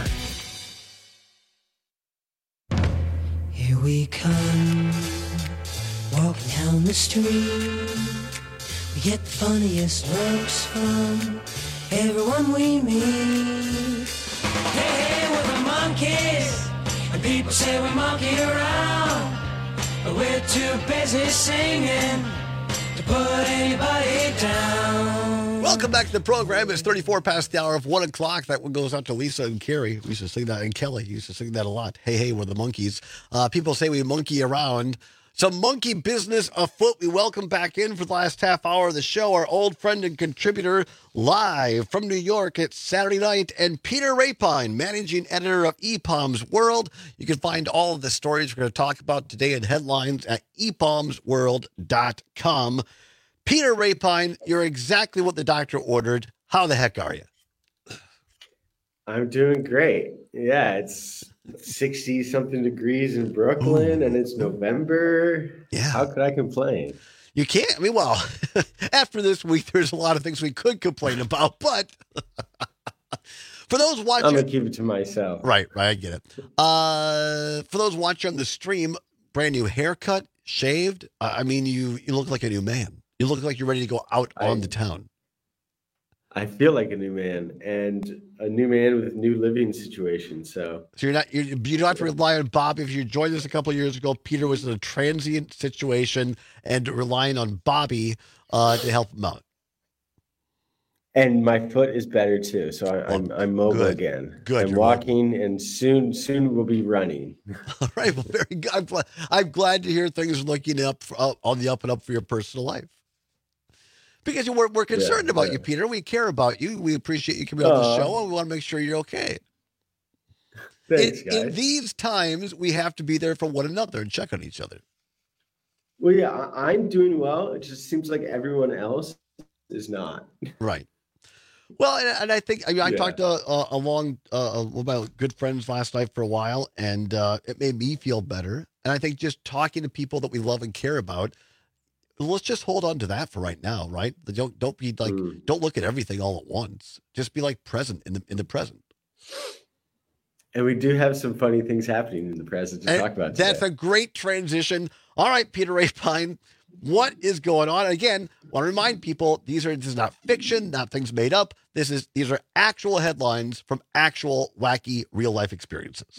Speaker 26: Here we come, walking down the street. We get the funniest looks from everyone we meet. Hey, hey, we're the monkeys. People say we monkey around, but we're too busy singing to put anybody down.
Speaker 16: Welcome back to the program. It's thirty-four past the hour of one o'clock. That one goes out to Lisa and Carrie. We used to sing that, and Kelly used to sing that a lot. Hey, hey, we're the monkeys. Uh, people say we monkey around. Some monkey business afoot. We welcome back in for the last half hour of the show our old friend and contributor live from New York. It's Saturday night, and Peter Rapine, managing editor of E P O M's World. You can find all of the stories we're going to talk about today in headlines at e palms world dot com. Peter Rapine, you're exactly what the doctor ordered. How the heck are you?
Speaker 8: I'm doing great. Yeah, it's sixty something degrees in Brooklyn, Ooh. And it's November.
Speaker 16: Yeah.
Speaker 8: How could I complain?
Speaker 16: You can't. I mean, well, after this week, there's a lot of things we could complain about, but for those watching,
Speaker 8: I'm going to keep it to myself.
Speaker 16: Right, right. I get it. Uh, for those watching on the stream, brand new haircut, shaved. Uh, I mean, you, you look like a new man. You look like you're ready to go out I, on the town.
Speaker 8: I feel like a new man, and a new man with a new living situation. So,
Speaker 16: so you're not you're, you don't have to rely on Bob. If you joined us a couple of years ago, Peter was in a transient situation and relying on Bobby uh, to help him out.
Speaker 8: And my foot is better too, so I, I'm I'm mobile
Speaker 16: good.
Speaker 8: again.
Speaker 16: Good.
Speaker 8: I'm walking, mobile. And soon soon we'll be running.
Speaker 16: All right. Well, very good. I'm glad, I'm glad to hear things are looking up for, uh, on the up and up for your personal life. Because we're, we're concerned yeah, about yeah. you, Peter. We care about you. We appreciate you coming on the show, and we want to make sure you're okay.
Speaker 8: Thanks,
Speaker 16: in,
Speaker 8: guys.
Speaker 16: In these times, we have to be there for one another and check on each other.
Speaker 8: Well, yeah, I'm doing well. It just seems like everyone else is not.
Speaker 16: Right. Well, and, and I think I, mean, I
Speaker 8: yeah.
Speaker 16: talked to uh, along uh, with my good friends last night for a while, and uh, it made me feel better. And I think just talking to people that we love and care about, let's just hold on to that for right now, right? Don't don't be like mm. don't look at everything all at once. Just be like present in the in the present.
Speaker 8: And we do have some funny things happening in the present to
Speaker 16: and
Speaker 8: talk about.
Speaker 16: That's
Speaker 8: today.
Speaker 16: a great transition. All right, Peter Rapine, what is going on? Again, want to remind people these are this is not fiction, not things made up. This is these are actual headlines from actual wacky real life experiences.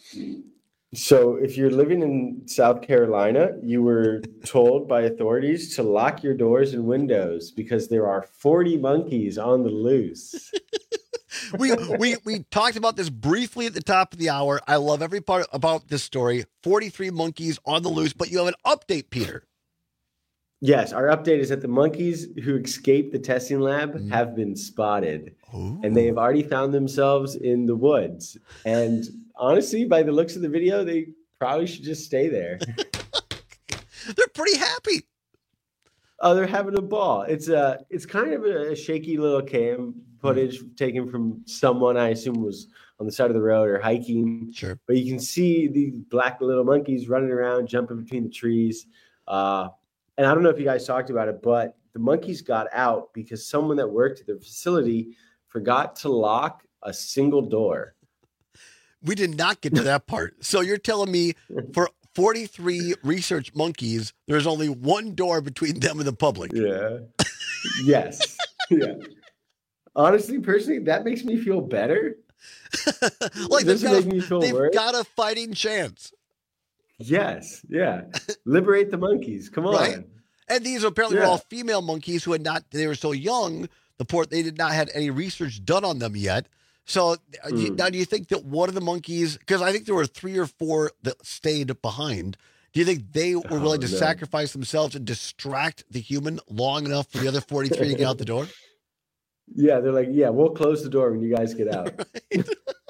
Speaker 8: So if you're living in South Carolina, you were told by authorities to lock your doors and windows because there are forty monkeys on the loose.
Speaker 16: we we we talked about this briefly at the top of the hour. I love every part about this story. forty-three monkeys on the loose, but you have an update, Peter.
Speaker 8: Yes, our update is that the monkeys who escaped the testing lab mm. have been spotted. Ooh. And they have already found themselves in the woods. And honestly, by the looks of the video, they probably should just stay there.
Speaker 16: They're pretty happy.
Speaker 8: Oh, they're having a ball. It's a, it's kind of a shaky little cam footage mm. taken from someone I assume was on the side of the road or hiking.
Speaker 16: Sure.
Speaker 8: But you can see these black little monkeys running around, jumping between the trees. Uh, and I don't know if you guys talked about it, but the monkeys got out because someone that worked at the facility forgot to lock a single door.
Speaker 16: We did not get to that part. So you're telling me for forty-three research monkeys, there's only one door between them and the public.
Speaker 8: Yeah. Yes. Yeah. Honestly, personally, that makes me feel better.
Speaker 16: Like they've, got,
Speaker 8: make me feel
Speaker 16: they've
Speaker 8: worse.
Speaker 16: got a fighting chance.
Speaker 8: Yes. Yeah. Liberate the monkeys. Come on.
Speaker 16: Right? And these apparently
Speaker 8: yeah.
Speaker 16: were all female monkeys who had not, they were so young, the port, they did not have any research done on them yet. So mm. do you, now do you think that one of the monkeys, because I think there were three or four that stayed behind, do you think they were willing oh, to no. sacrifice themselves and distract the human long enough for the other forty-three to get out the door?
Speaker 8: Yeah, they're like, yeah, we'll close the door when you guys get out.
Speaker 16: Right.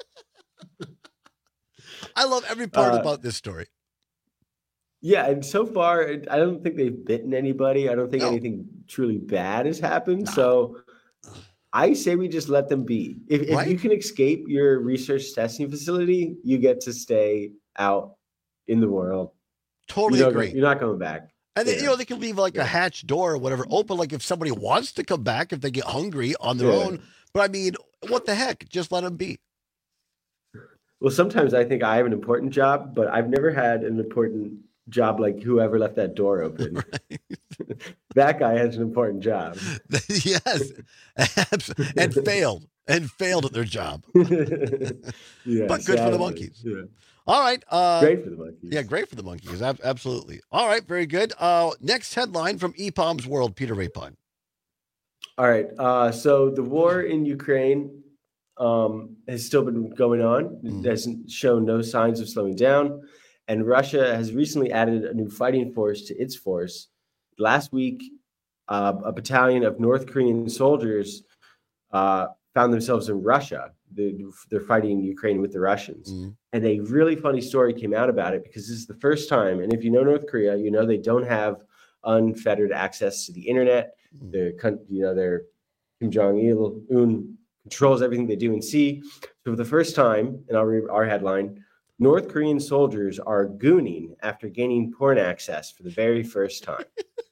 Speaker 16: I love every part
Speaker 8: uh,
Speaker 16: about this story.
Speaker 8: Yeah, and so far, I don't think they've bitten anybody. I don't think no. anything truly bad has happened. No. So I say we just let them be. If, right? if you can escape your research testing facility, you get to stay out in the world.
Speaker 16: Totally
Speaker 8: you
Speaker 16: agree.
Speaker 8: You're not coming back.
Speaker 16: And then,
Speaker 8: yeah.
Speaker 16: you know, they can leave like yeah. a hatch door or whatever open, like if somebody wants to come back, if they get hungry on their yeah. own. But I mean, what the heck? Just let them be.
Speaker 8: Well, sometimes I think I have an important job, but I've never had an important job like whoever left that door open. Right. That guy has an important job.
Speaker 16: Yes. And failed. And failed at their job.
Speaker 8: Yeah,
Speaker 16: but good sadly. For the monkeys.
Speaker 8: Yeah.
Speaker 16: All right. Uh,
Speaker 8: great for the monkeys.
Speaker 16: Yeah, great for the monkeys. Ab- absolutely. All right, very good. Uh, next headline from E P O M's World, Peter Rapine.
Speaker 8: All right. Uh, so the war in Ukraine um, has still been going on. It hasn't shown no signs of slowing down. And Russia has recently added a new fighting force to its force. Last week, uh, a battalion of North Korean soldiers uh, found themselves in Russia. They're, they're fighting Ukraine with the Russians. Mm. And a really funny story came out about it because this is the first time. And if you know North Korea, you know they don't have unfettered access to the internet. Mm. They're, you know, they're Kim Jong-un controls everything they do and see. So for the first time, and I'll read our headline, North Korean soldiers are gooning after gaining porn access for the very first time.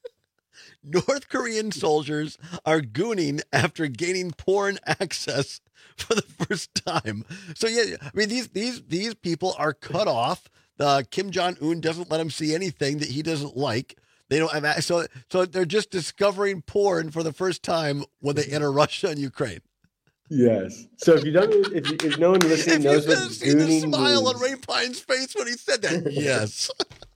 Speaker 16: North Korean soldiers are gooning after gaining porn access for the first time. So yeah, I mean these these these people are cut off. Uh, Kim Jong-un doesn't let them see anything that he doesn't like. They don't have so so they're just discovering porn for the first time when they enter Russia and Ukraine.
Speaker 8: Yes. So if you don't, if, you, if no one listening
Speaker 16: if
Speaker 8: knows
Speaker 16: you
Speaker 8: what
Speaker 16: see the smile
Speaker 8: means,
Speaker 16: on Rapine's face when he said that, yes.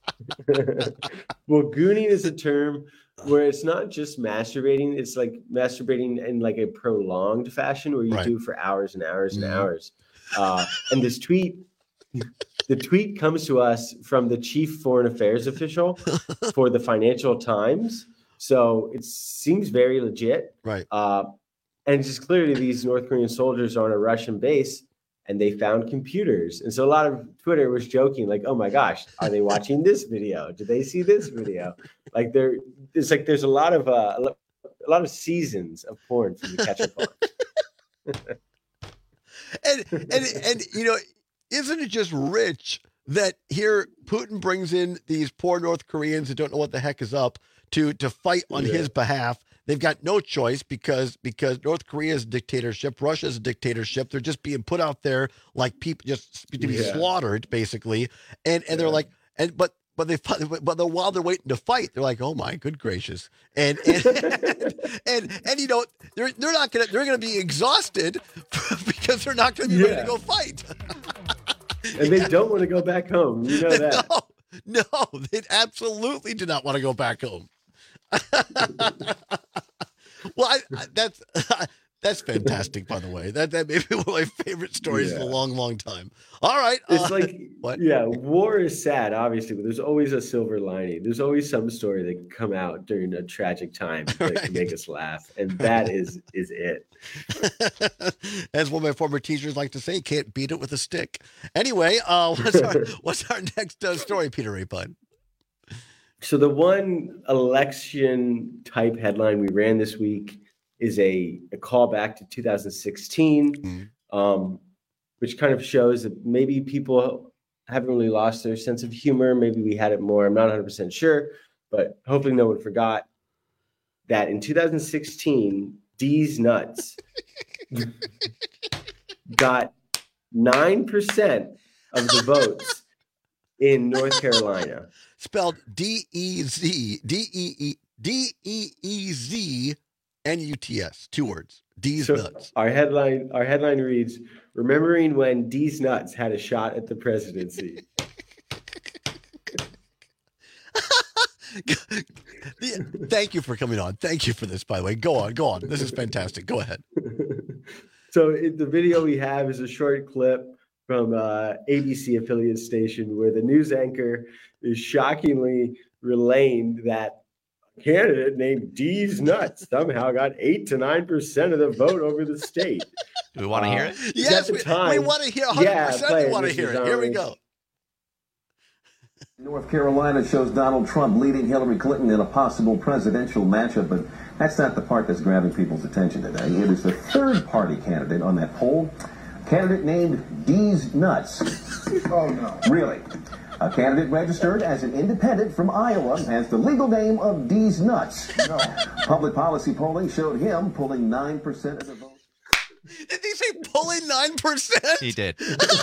Speaker 8: Well, gooning is a term where it's not just masturbating; it's like masturbating in like a prolonged fashion, where you
Speaker 16: Right.
Speaker 8: do for hours and hours and
Speaker 16: Mhm.
Speaker 8: hours. Uh, and this tweet, the tweet comes to us from the chief foreign affairs official for the Financial Times, so it seems very legit.
Speaker 16: Right.
Speaker 8: Uh, And just clearly, these North Korean soldiers are on a Russian base, and they found computers. And so a lot of Twitter was joking, like, "Oh my gosh, are they watching this video? Did they see this video?" Like, there, it's like there's a lot of uh, a lo- a lot of seasons of porn for you to catch up on.
Speaker 16: and and and you know, isn't it just rich that here Putin brings in these poor North Koreans who don't know what the heck is up to to fight on
Speaker 8: Yeah.
Speaker 16: his behalf? They've got no choice because because North Korea is a dictatorship, Russia is a dictatorship. They're just being put out there like people just to be
Speaker 8: Yeah.
Speaker 16: slaughtered, basically. And and they're like, and but but they but then while they're waiting to fight, they're like, oh my good gracious, and and and, and you know they're they're not gonna they're gonna be exhausted because they're not gonna be ready
Speaker 8: Yeah.
Speaker 16: to go fight.
Speaker 8: And they don't want to go back home. You know that.
Speaker 16: No, no, they absolutely do not want to go back home. Well, I, I, that's that's fantastic, by the way. That that may be one of my favorite stories in a
Speaker 8: Yeah.
Speaker 16: long, long time. All right,
Speaker 8: It's
Speaker 16: uh,
Speaker 8: like,
Speaker 16: what?
Speaker 8: yeah, war is sad, obviously, but there's always a silver lining. There's always some story that can come out during a tragic time that can make us laugh, and that is is it.
Speaker 16: As one of my former teachers like to say, can't beat it with a stick. Anyway, uh, what's our what's our next uh, story, Peter Rapine?
Speaker 8: So the one election type headline we ran this week is a, a callback to two thousand sixteen, um, which kind of shows that maybe people haven't really lost their sense of humor. Maybe we had it more. I'm not one hundred percent sure, but hopefully no one forgot that in two thousand sixteen, D's Nuts got nine percent of the votes in North Carolina.
Speaker 16: Spelled D E Z D E E D E E Z N U T S. Two words. D's
Speaker 8: So
Speaker 16: Nuts.
Speaker 8: Our headline, our headline reads, "Remembering when D's Nuts had a shot at the presidency."
Speaker 16: Thank you for coming on. Thank you for this, by the way. Go on, go on. This is fantastic. Go ahead.
Speaker 8: So it, the video we have is a short clip from uh, A B C affiliate station where the news anchor is shockingly relaying that a candidate named D's Nuts somehow got eight to nine percent of the vote over the state.
Speaker 17: Do we want to
Speaker 8: Uh,
Speaker 17: hear it?
Speaker 16: Yes,
Speaker 8: at the
Speaker 16: we,
Speaker 8: time-
Speaker 16: we want to hear one hundred
Speaker 8: Yeah,
Speaker 16: percent.
Speaker 8: play
Speaker 16: we
Speaker 8: it,
Speaker 16: want to
Speaker 8: Mister
Speaker 16: hear it. Here we
Speaker 8: Donnelly.
Speaker 16: go.
Speaker 9: North Carolina shows Donald Trump leading Hillary Clinton in a possible presidential matchup, but that's not the part that's grabbing people's attention today. It is the third party candidate on that poll, a candidate named D's Nuts. Oh, no. Really? A candidate registered as an independent from Iowa has the legal name of D's Nuts. No. Public policy polling showed him pulling nine percent of the vote.
Speaker 16: Did he say pulling nine percent?
Speaker 17: He did.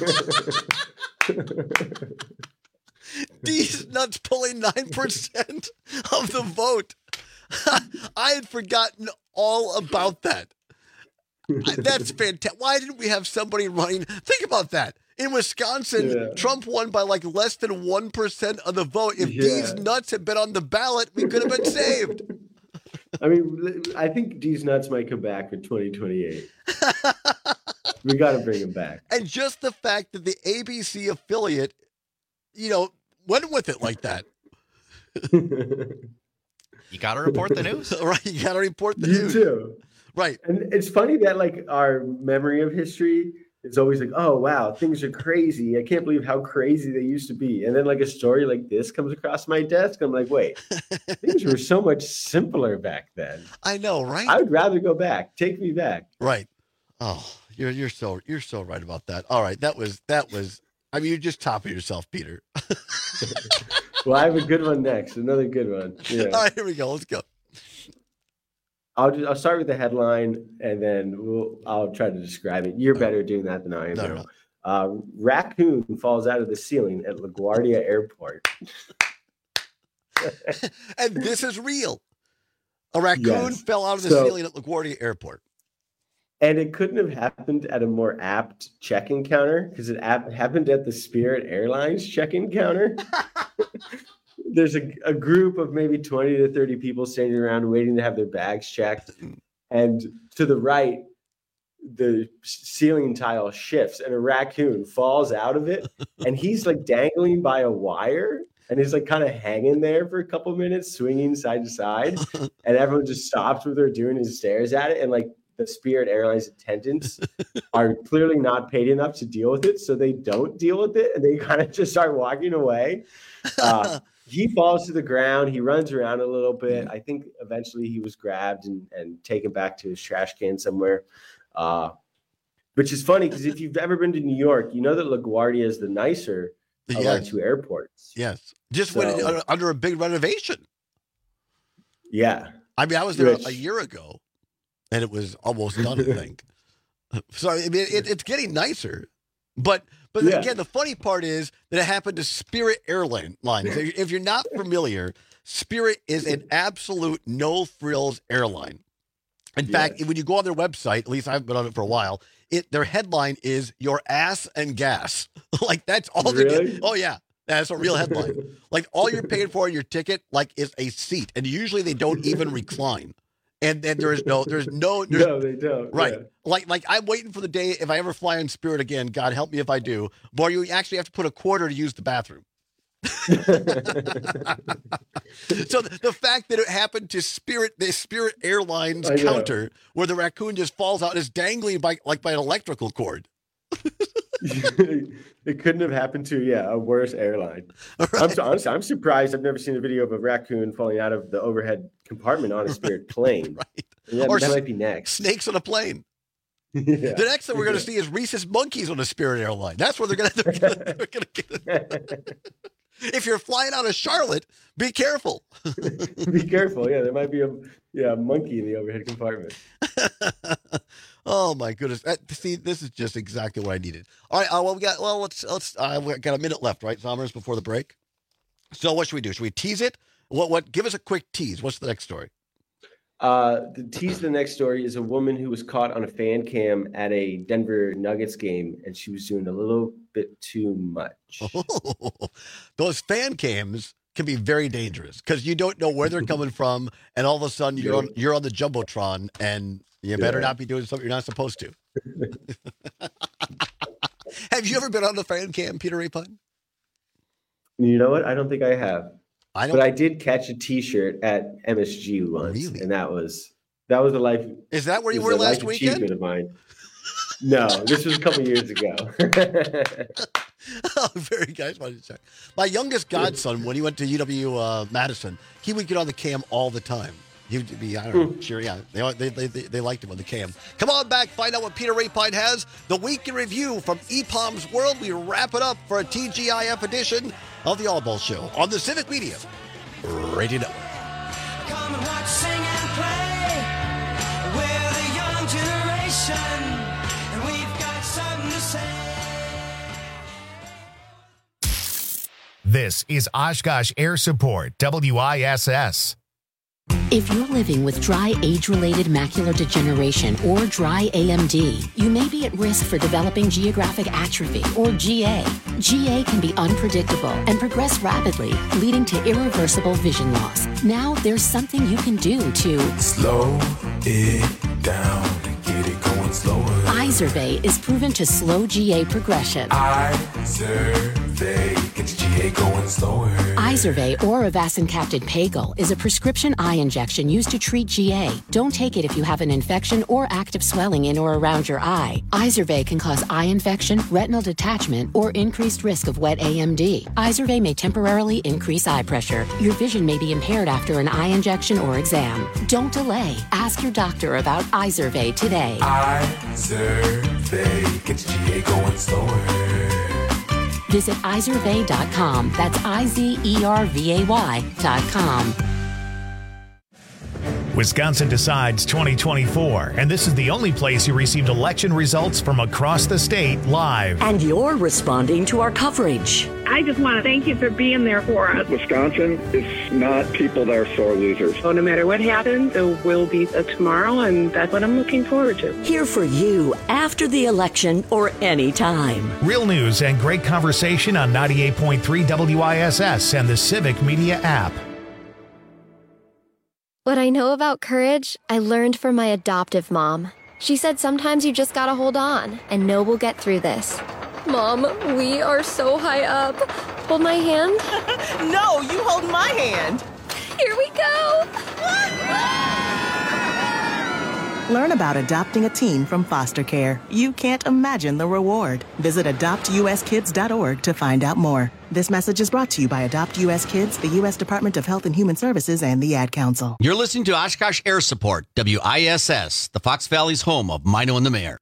Speaker 16: D's Nuts pulling nine percent of the vote. I had forgotten all about that. That's fantastic. Why didn't we have somebody running? Think about that. In Wisconsin,
Speaker 8: Yeah.
Speaker 16: Trump won by like less than one percent of the vote. If
Speaker 8: Yeah.
Speaker 16: these nuts had been on the ballot, we could have been saved.
Speaker 8: I mean, I think D's nuts might come back for twenty twenty-eight. We got to bring him back.
Speaker 16: And just the fact that the A B C affiliate, you know, went with it like that.
Speaker 17: You got to report the news.
Speaker 16: Right, you got to report the
Speaker 8: You
Speaker 16: news.
Speaker 8: too.
Speaker 16: Right.
Speaker 8: And it's funny that like our memory of history is always like, oh wow, things are crazy. I can't believe how crazy they used to be. And then like a story like this comes across my desk. I'm like, wait, things were so much simpler back then.
Speaker 16: I know, right?
Speaker 8: I would rather go back. Take me back.
Speaker 16: Right. Oh, you're you're so you're so right about that. All right, that was that was. I mean, you're just topping yourself, Peter.
Speaker 8: Well, I have a good one next. Another good one. Yeah.
Speaker 16: All right, here we go. Let's go.
Speaker 8: I'll just, I'll start with the headline and then we'll I'll try to describe it. You're better doing that than I am.
Speaker 16: No,
Speaker 8: now.
Speaker 16: no.
Speaker 8: Uh, raccoon falls out of the ceiling at LaGuardia Airport.
Speaker 16: And this is real. A raccoon
Speaker 8: Yes.
Speaker 16: fell out of the
Speaker 8: So-
Speaker 16: ceiling at LaGuardia Airport.
Speaker 8: And it couldn't have happened at a more apt check-in counter because it ap- happened at the Spirit Airlines check-in counter. There's a, a group of maybe twenty to thirty people standing around waiting to have their bags checked. And to the right, the ceiling tile shifts and a raccoon falls out of it. And he's like dangling by a wire and he's like kind of hanging there for a couple minutes, swinging side to side. And everyone just stops what they're doing and stares at it. And like, the Spirit Airlines attendants are clearly not paid enough to deal with it, so they don't deal with it, and they kind of just start walking away. Uh, he falls to the ground. He runs around a little bit. I think eventually he was grabbed and, and taken back to his trash can somewhere, uh, which is funny because if you've ever been to New York, you know that LaGuardia is the nicer of
Speaker 16: Yes.
Speaker 8: our two airports.
Speaker 16: Yes. Just
Speaker 8: So-
Speaker 16: went in- under a big renovation.
Speaker 8: Yeah.
Speaker 16: I mean, I was there
Speaker 8: Which-
Speaker 16: a year ago, and it was almost done, I think. So, I mean, it, it's getting nicer. But but
Speaker 8: Yeah.
Speaker 16: again, the funny part is that it happened to Spirit Airlines. If you're not familiar, Spirit is an absolute no-frills airline. In fact, when you go on their website, at least I've been on it for a while, it their headline is "Your ass and gas." Like that's all they
Speaker 8: Really?
Speaker 16: get. Oh yeah, that's a real headline. Like all you're paying for in your ticket, like is a seat, and usually they don't even recline. And then there is no, there's no, there's,
Speaker 8: No, they don't.
Speaker 16: right?
Speaker 8: Yeah.
Speaker 16: Like like I'm waiting for the day if I ever fly on Spirit again. God help me if I do. But you actually have to put a quarter to use the bathroom. So the, the fact that it happened to Spirit, the Spirit Airlines
Speaker 8: I know.
Speaker 16: counter, where the raccoon just falls out and is dangling by like by an electrical cord.
Speaker 8: It couldn't have happened to yeah a worse airline. I'm so, honestly, I'm surprised. I've never seen a video of a raccoon falling out of the overhead compartment on a Spirit plane.
Speaker 16: Right.
Speaker 8: Yeah,
Speaker 16: Or
Speaker 8: that
Speaker 16: s-
Speaker 8: might be next.
Speaker 16: Snakes on a plane.
Speaker 8: Yeah.
Speaker 16: The next thing we're going to see is rhesus monkeys on a Spirit airline. That's where they're going to they're gonna, they're gonna get. If you're flying out of Charlotte, be careful.
Speaker 8: Be careful. Yeah, there might be a yeah a monkey in the overhead compartment.
Speaker 16: Oh my goodness! Uh, see, this is just exactly what I needed. All right, uh, well we got well let's let's uh, we got a minute left, right, Sommers, before the break. So what should we do? Should we tease it? What what? Give us a quick tease. What's the next story?
Speaker 8: Uh, the tease of the next story is a woman who was caught on a fan cam at a Denver Nuggets game, and she was doing a little bit too much.
Speaker 16: Those fan cams can be very dangerous because you don't know where they're coming from, and all of a sudden you're on you're on the jumbotron, and you better
Speaker 8: Yeah.
Speaker 16: not be doing something you're not supposed to. Have you ever been on the fan cam, Peter Rapine?
Speaker 8: You know what? I don't think I have.
Speaker 16: I don't.
Speaker 8: But I did catch a T-shirt at M S G once, and that was that was a life.
Speaker 16: Is that where you
Speaker 8: was
Speaker 16: were
Speaker 8: a
Speaker 16: last
Speaker 8: life
Speaker 16: weekend?
Speaker 8: achievement of mine. No, this was a couple years ago.
Speaker 16: Oh, very guys wanted to check. My youngest godson, when he went to U W uh, Madison, he would get on the cam all the time. He would be, I don't know, sure, yeah. They, they, they, they liked him on the cam. Come on back, find out what Peter Rapine has. The Week in Review from E P O M's World. We wrap it up for a T G I F edition of the All Ball Show on the Civic Media Radio Network.
Speaker 26: Come and watch, sing and play. We're the young generation, and we've got something to say.
Speaker 1: This is Oshkosh Air Support, W I S S.
Speaker 10: If you're living with dry age-related macular degeneration or dry A M D, you may be at risk for developing geographic atrophy or G A. G A can be unpredictable and progress rapidly, leading to irreversible vision loss. Now there's something you can do to
Speaker 12: slow it down and get it going slower.
Speaker 10: Izervay is proven to slow G A progression.
Speaker 12: Izervay gets G A going slower.
Speaker 10: Izervay or avacincaptad pagel is a prescription eye injection used to treat G A. Don't take it if you have an infection or active swelling in or around your eye. Izervay can cause eye infection, retinal detachment, or increased risk of wet A M D. Izervay may temporarily increase eye pressure. Your vision may be impaired after an eye injection or exam. Don't delay. Ask your doctor about Izervay today.
Speaker 12: Izervay gets G A going slower.
Speaker 10: Visit izervay dot com. That's I Z E R V A Y dot com.
Speaker 1: Wisconsin Decides twenty twenty-four, and this is the only place you received election results from across the state live.
Speaker 13: And you're responding to our coverage.
Speaker 14: I just want to thank you for being there for us.
Speaker 2: Wisconsin is not people that are sore losers.
Speaker 14: So no matter what happens, there will be a tomorrow, and that's what I'm looking forward to.
Speaker 13: Here for you after the election or any time.
Speaker 1: Real news and great conversation on ninety-eight point three W I S S and the Civic Media app.
Speaker 15: What I know about courage, I learned from my adoptive mom. She said sometimes you just gotta hold on and know we'll get through this. Mom, we are so high up. Hold my hand.
Speaker 18: No, you hold my hand.
Speaker 15: Here we go.
Speaker 18: Learn about adopting a teen from foster care. You can't imagine the reward. Visit adopt U S kids dot org to find out more. This message is brought to you by Adopt U S Kids, the U S Department of Health and Human Services, and the Ad Council.
Speaker 27: You're listening to Oshkosh Air Support, W I S S, the Fox Valley's home of Mino and the Mayor.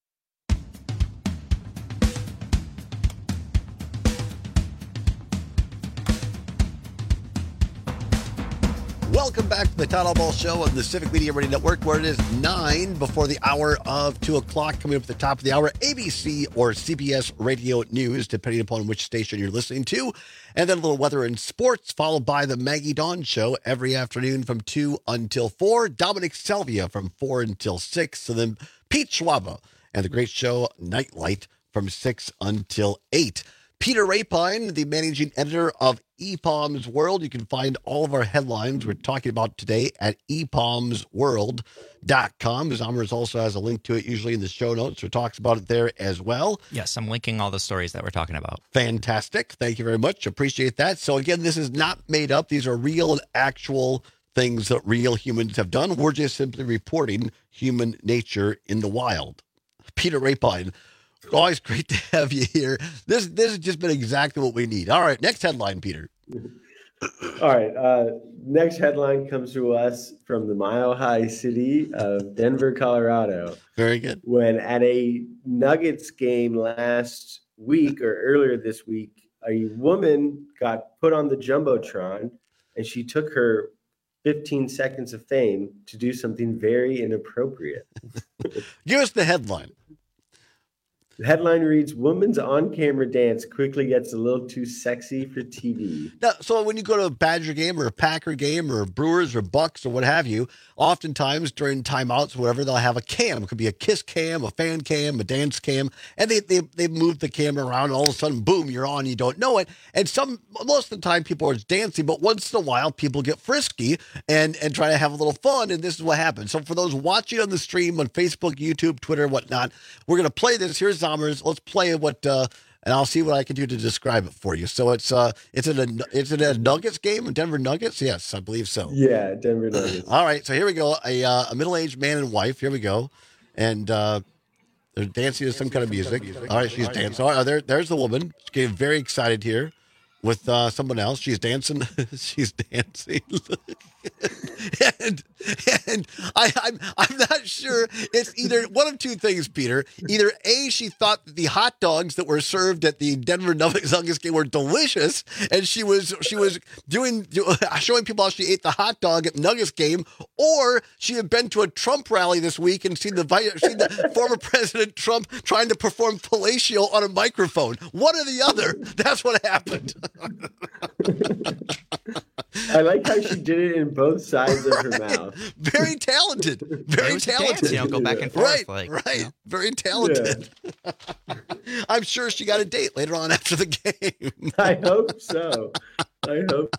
Speaker 16: Welcome back to the Todd All Ball Show on the Civic Media Radio Network, where it is nine before the hour of two o'clock. Coming up at the top of the hour, A B C or C B S Radio News, depending upon which station you're listening to. And then a little weather and sports, followed by the Maggie Dawn Show every afternoon from two until four. Dominic Salvia from four until six. And then Pete Schwaba and the great show Nightlight from six until eight. Peter Rapine, the managing editor of E P O Ms World. You can find all of our headlines we're talking about today at e palms world dot com. Zomers also has a link to it usually in the show notes, or talks about it there as well.
Speaker 17: Yes, I'm linking all the stories that we're talking about.
Speaker 16: Fantastic. Thank you very much. Appreciate that. So again, this is not made up. These are real and actual things that real humans have done. We're just simply reporting human nature in the wild. Peter Rapine, always great to have you here. This this has just been exactly what we need. All right, next headline, Peter.
Speaker 8: All right, uh, next headline comes to us from the Mile High city of Denver, Colorado.
Speaker 16: Very good.
Speaker 8: When at a Nuggets game last week or earlier this week, a woman got put on the Jumbotron and she took her fifteen seconds of fame to do something very inappropriate.
Speaker 16: Give us the headline.
Speaker 8: The headline reads, "Woman's on-camera dance quickly gets a little too sexy for T V."
Speaker 16: Now, so when you go to a Badger game or a Packer game or Brewers or Bucks or what have you, oftentimes during timeouts or whatever, they'll have a cam. It could be a kiss cam, a fan cam, a dance cam, and they they they move the camera around, and all of a sudden, boom, you're on, you don't know it. And some most of the time people are dancing, but once in a while people get frisky and, and try to have a little fun, and this is what happens. So for those watching on the stream on Facebook, YouTube, Twitter, whatnot, we're going to play this. Here's Zomers. Let's play what, uh, and I'll see what I can do to describe it for you. So it's uh, it's in a it's in a Nuggets game, Denver Nuggets. Yes, I believe so.
Speaker 8: Yeah, Denver Nuggets.
Speaker 16: All right, so here we go. A uh, a middle aged man and wife. Here we go, and uh, they're dancing to some kind of music. All right, she's dancing. All right, there there's the woman. She's getting very excited here with uh, someone else. She's dancing. She's dancing. and and I, I'm I'm not sure. It's either one of two things, Peter. Either A, she thought that the hot dogs that were served at the Denver Nuggets game were delicious, and she was she was doing showing people how she ate the hot dog at the Nuggets game, or she had been to a Trump rally this week and seen the seen the former President Trump trying to perform fellatio on a microphone. One or the other. That's what happened.
Speaker 8: I like how she did it in both sides of her mouth.
Speaker 16: Very talented. Very talented.
Speaker 17: Dance, you know, go back and forth.
Speaker 16: Right,
Speaker 17: like,
Speaker 16: right.
Speaker 17: You know.
Speaker 16: Very talented. Yeah. I'm sure she got a date later on after the game.
Speaker 8: I hope so. I hope.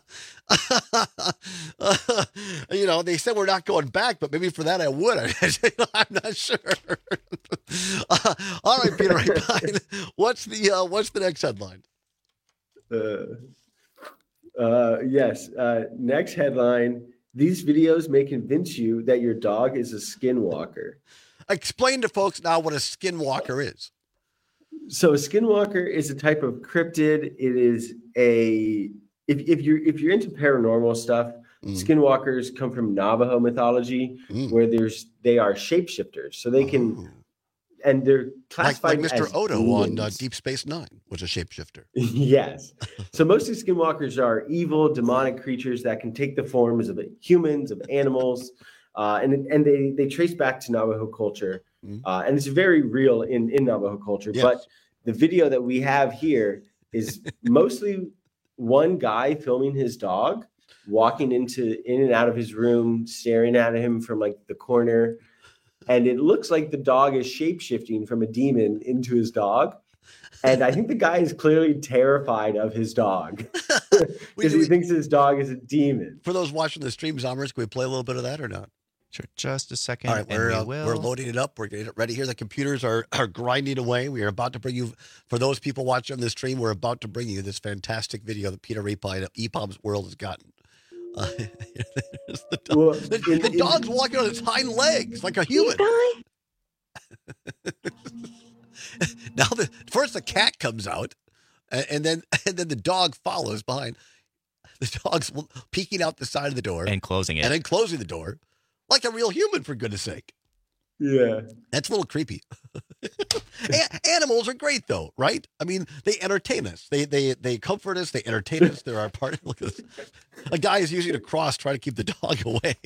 Speaker 16: uh, you know, they said we're not going back, but maybe for that I would. I'm not sure. uh, all right, Peter Rapine, what's the uh, what's the next headline?
Speaker 8: Uh, uh, yes. Uh, next headline: these videos may convince you that your dog is a skinwalker.
Speaker 16: Explain to folks now what a skinwalker is.
Speaker 8: So, a skinwalker is a type of cryptid. It is a If, if you're if you're into paranormal stuff, mm. skinwalkers come from Navajo mythology, mm. where there's they are shapeshifters, so they can, oh. and they're classified
Speaker 16: like, like Mister
Speaker 8: as
Speaker 16: Odo
Speaker 8: demons.
Speaker 16: on uh, Deep Space Nine was a shapeshifter.
Speaker 8: Yes, so most of skinwalkers are evil, demonic creatures that can take the forms of humans, of animals, uh, and and they they trace back to Navajo culture, mm. uh, and it's very real in in Navajo culture. Yes. But the video that we have here is mostly one guy filming his dog, walking into in and out of his room, staring at him from like the corner. And it looks like the dog is shape-shifting from a demon into his dog. And I think the guy is clearly terrified of his dog because he thinks his dog is a demon.
Speaker 16: For those watching the stream, Zombers, can we play a little bit of that or not?
Speaker 17: Sure, just a second.
Speaker 16: All right, we're,
Speaker 17: we
Speaker 16: uh,
Speaker 17: will.
Speaker 16: we're loading it up. We're getting it ready here. The computers are, are grinding away. We are about to bring you, for those people watching on the stream, we're about to bring you this fantastic video that Peter Rapine of E P O B's World has gotten. Uh, the, dog.
Speaker 8: Well,
Speaker 16: the,
Speaker 8: in,
Speaker 16: the
Speaker 8: in,
Speaker 16: dog's walking on its hind legs like a human. Now, the, first the cat comes out, and, and then and then the dog follows behind. The dog's peeking out the side of the door.
Speaker 17: And closing it.
Speaker 16: And then closing the door. Like a real human, for goodness sake.
Speaker 8: Yeah.
Speaker 16: That's a little creepy. a- animals are great, though, right? I mean, they entertain us. They they they comfort us. They entertain us. They're our part. Look at this. A guy is using a cross trying to keep the dog away.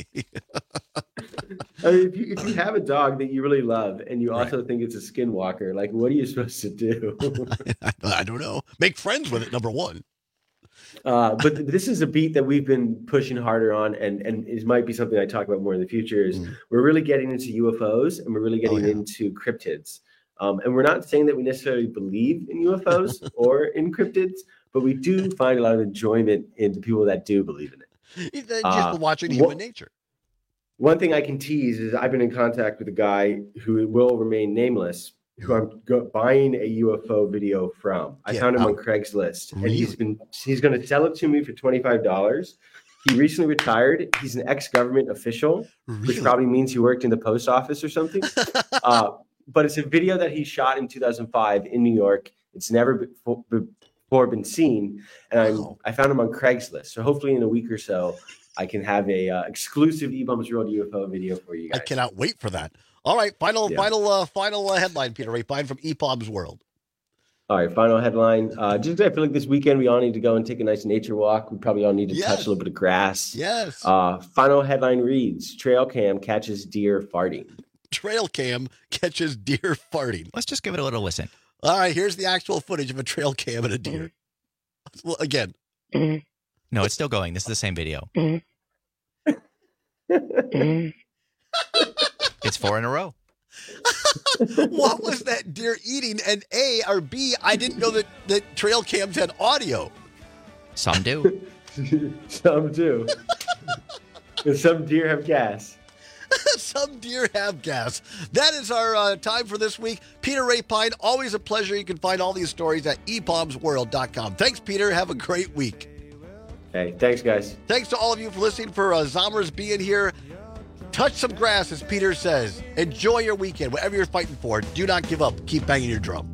Speaker 8: I mean, if, you, if you have a dog that you really love and you also right. think it's a skinwalker, like, what are you supposed to do?
Speaker 16: I, I don't know. Make friends with it, number one.
Speaker 8: Uh, but this is a beat that we've been pushing harder on, and and it might be something I talk about more in the future. Is mm. we're really getting into U F Os and we're really getting oh, yeah. into cryptids, um, and we're not saying that we necessarily believe in U F Os or in cryptids, but we do find a lot of enjoyment in the people that do believe in it.
Speaker 16: Just uh, watching human wh- nature.
Speaker 8: One thing I can tease is I've been in contact with a guy who will remain nameless, who I'm go- buying a U F O video from. I yeah, found him um, on Craigslist, really? and he's been he's going to sell it to me for twenty-five dollars. He recently retired. He's an ex-government official, really? which probably means he worked in the post office or something. uh, but it's a video that he shot in two thousand five in New York. It's never before, before been seen, and I'm, wow. I found him on Craigslist. So hopefully in a week or so, I can have a uh, exclusive E B O B's World U F O video for you guys.
Speaker 16: I cannot wait for that. All right, final, yeah. final, uh, final uh, headline, Peter Rapine from E P O B's World.
Speaker 8: All right, final headline. Uh, just I feel like this weekend we all need to go and take a nice nature walk. We probably all need to yes. touch a little bit of grass.
Speaker 16: Yes.
Speaker 8: Uh, final headline reads: Trail cam catches deer farting.
Speaker 16: Trail cam catches deer farting.
Speaker 17: Let's just give it a little listen.
Speaker 16: All right, here's the actual footage of a trail cam and a deer. Well, again.
Speaker 17: No, it's still going. This is the same video. It's four in a row.
Speaker 16: What was that deer eating? And A or B, I didn't know that, that trail cams had audio.
Speaker 17: Some do.
Speaker 8: Some do. And some deer have gas.
Speaker 16: Some deer have gas. That is our uh, time for this week. Peter Rapine, always a pleasure. You can find all these stories at e pobs world dot com. Thanks, Peter. Have a great week.
Speaker 8: Hey, thanks, guys.
Speaker 16: Thanks to all of you for listening, for uh, Zombers being here. Touch some grass, as Peter says. Enjoy your weekend. Whatever you're fighting for, do not give up. Keep banging your drum.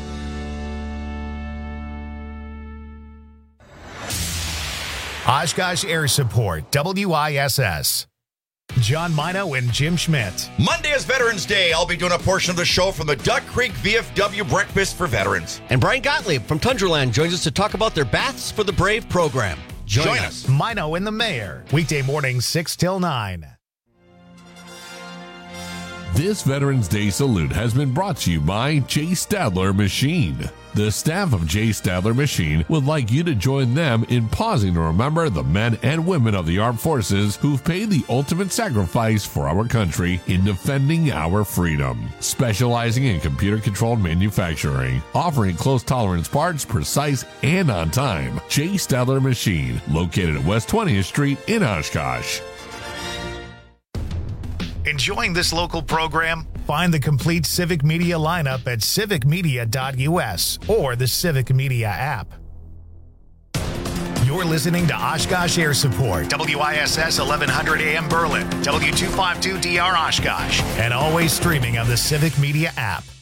Speaker 1: Oshkosh Air Support, W I S S. John Mino and Jim Schmidt.
Speaker 3: Monday is Veterans Day. I'll be doing a portion of the show from the Duck Creek V F W Breakfast for Veterans.
Speaker 27: And Brian Gottlieb from Tundraland joins us to talk about their Baths for the Brave program. Join, Join us.
Speaker 1: us. Mino and the Mayor. Weekday mornings, six till nine.
Speaker 5: This Veterans Day salute has been brought to you by J. Stadler Machine. The staff of J. Stadler Machine would like you to join them in pausing to remember the men and women of the armed forces who've paid the ultimate sacrifice for our country in defending our freedom. Specializing in computer-controlled manufacturing, offering close tolerance parts, precise and on time. J. Stadler Machine, located at West twentieth Street in Oshkosh.
Speaker 1: Enjoying this local program? Find the complete Civic Media lineup at civic media dot u s or the Civic Media app. You're listening to Oshkosh Air Support, W I S S eleven hundred A M Berlin, W two fifty-two D R Oshkosh, and always streaming on the Civic Media app.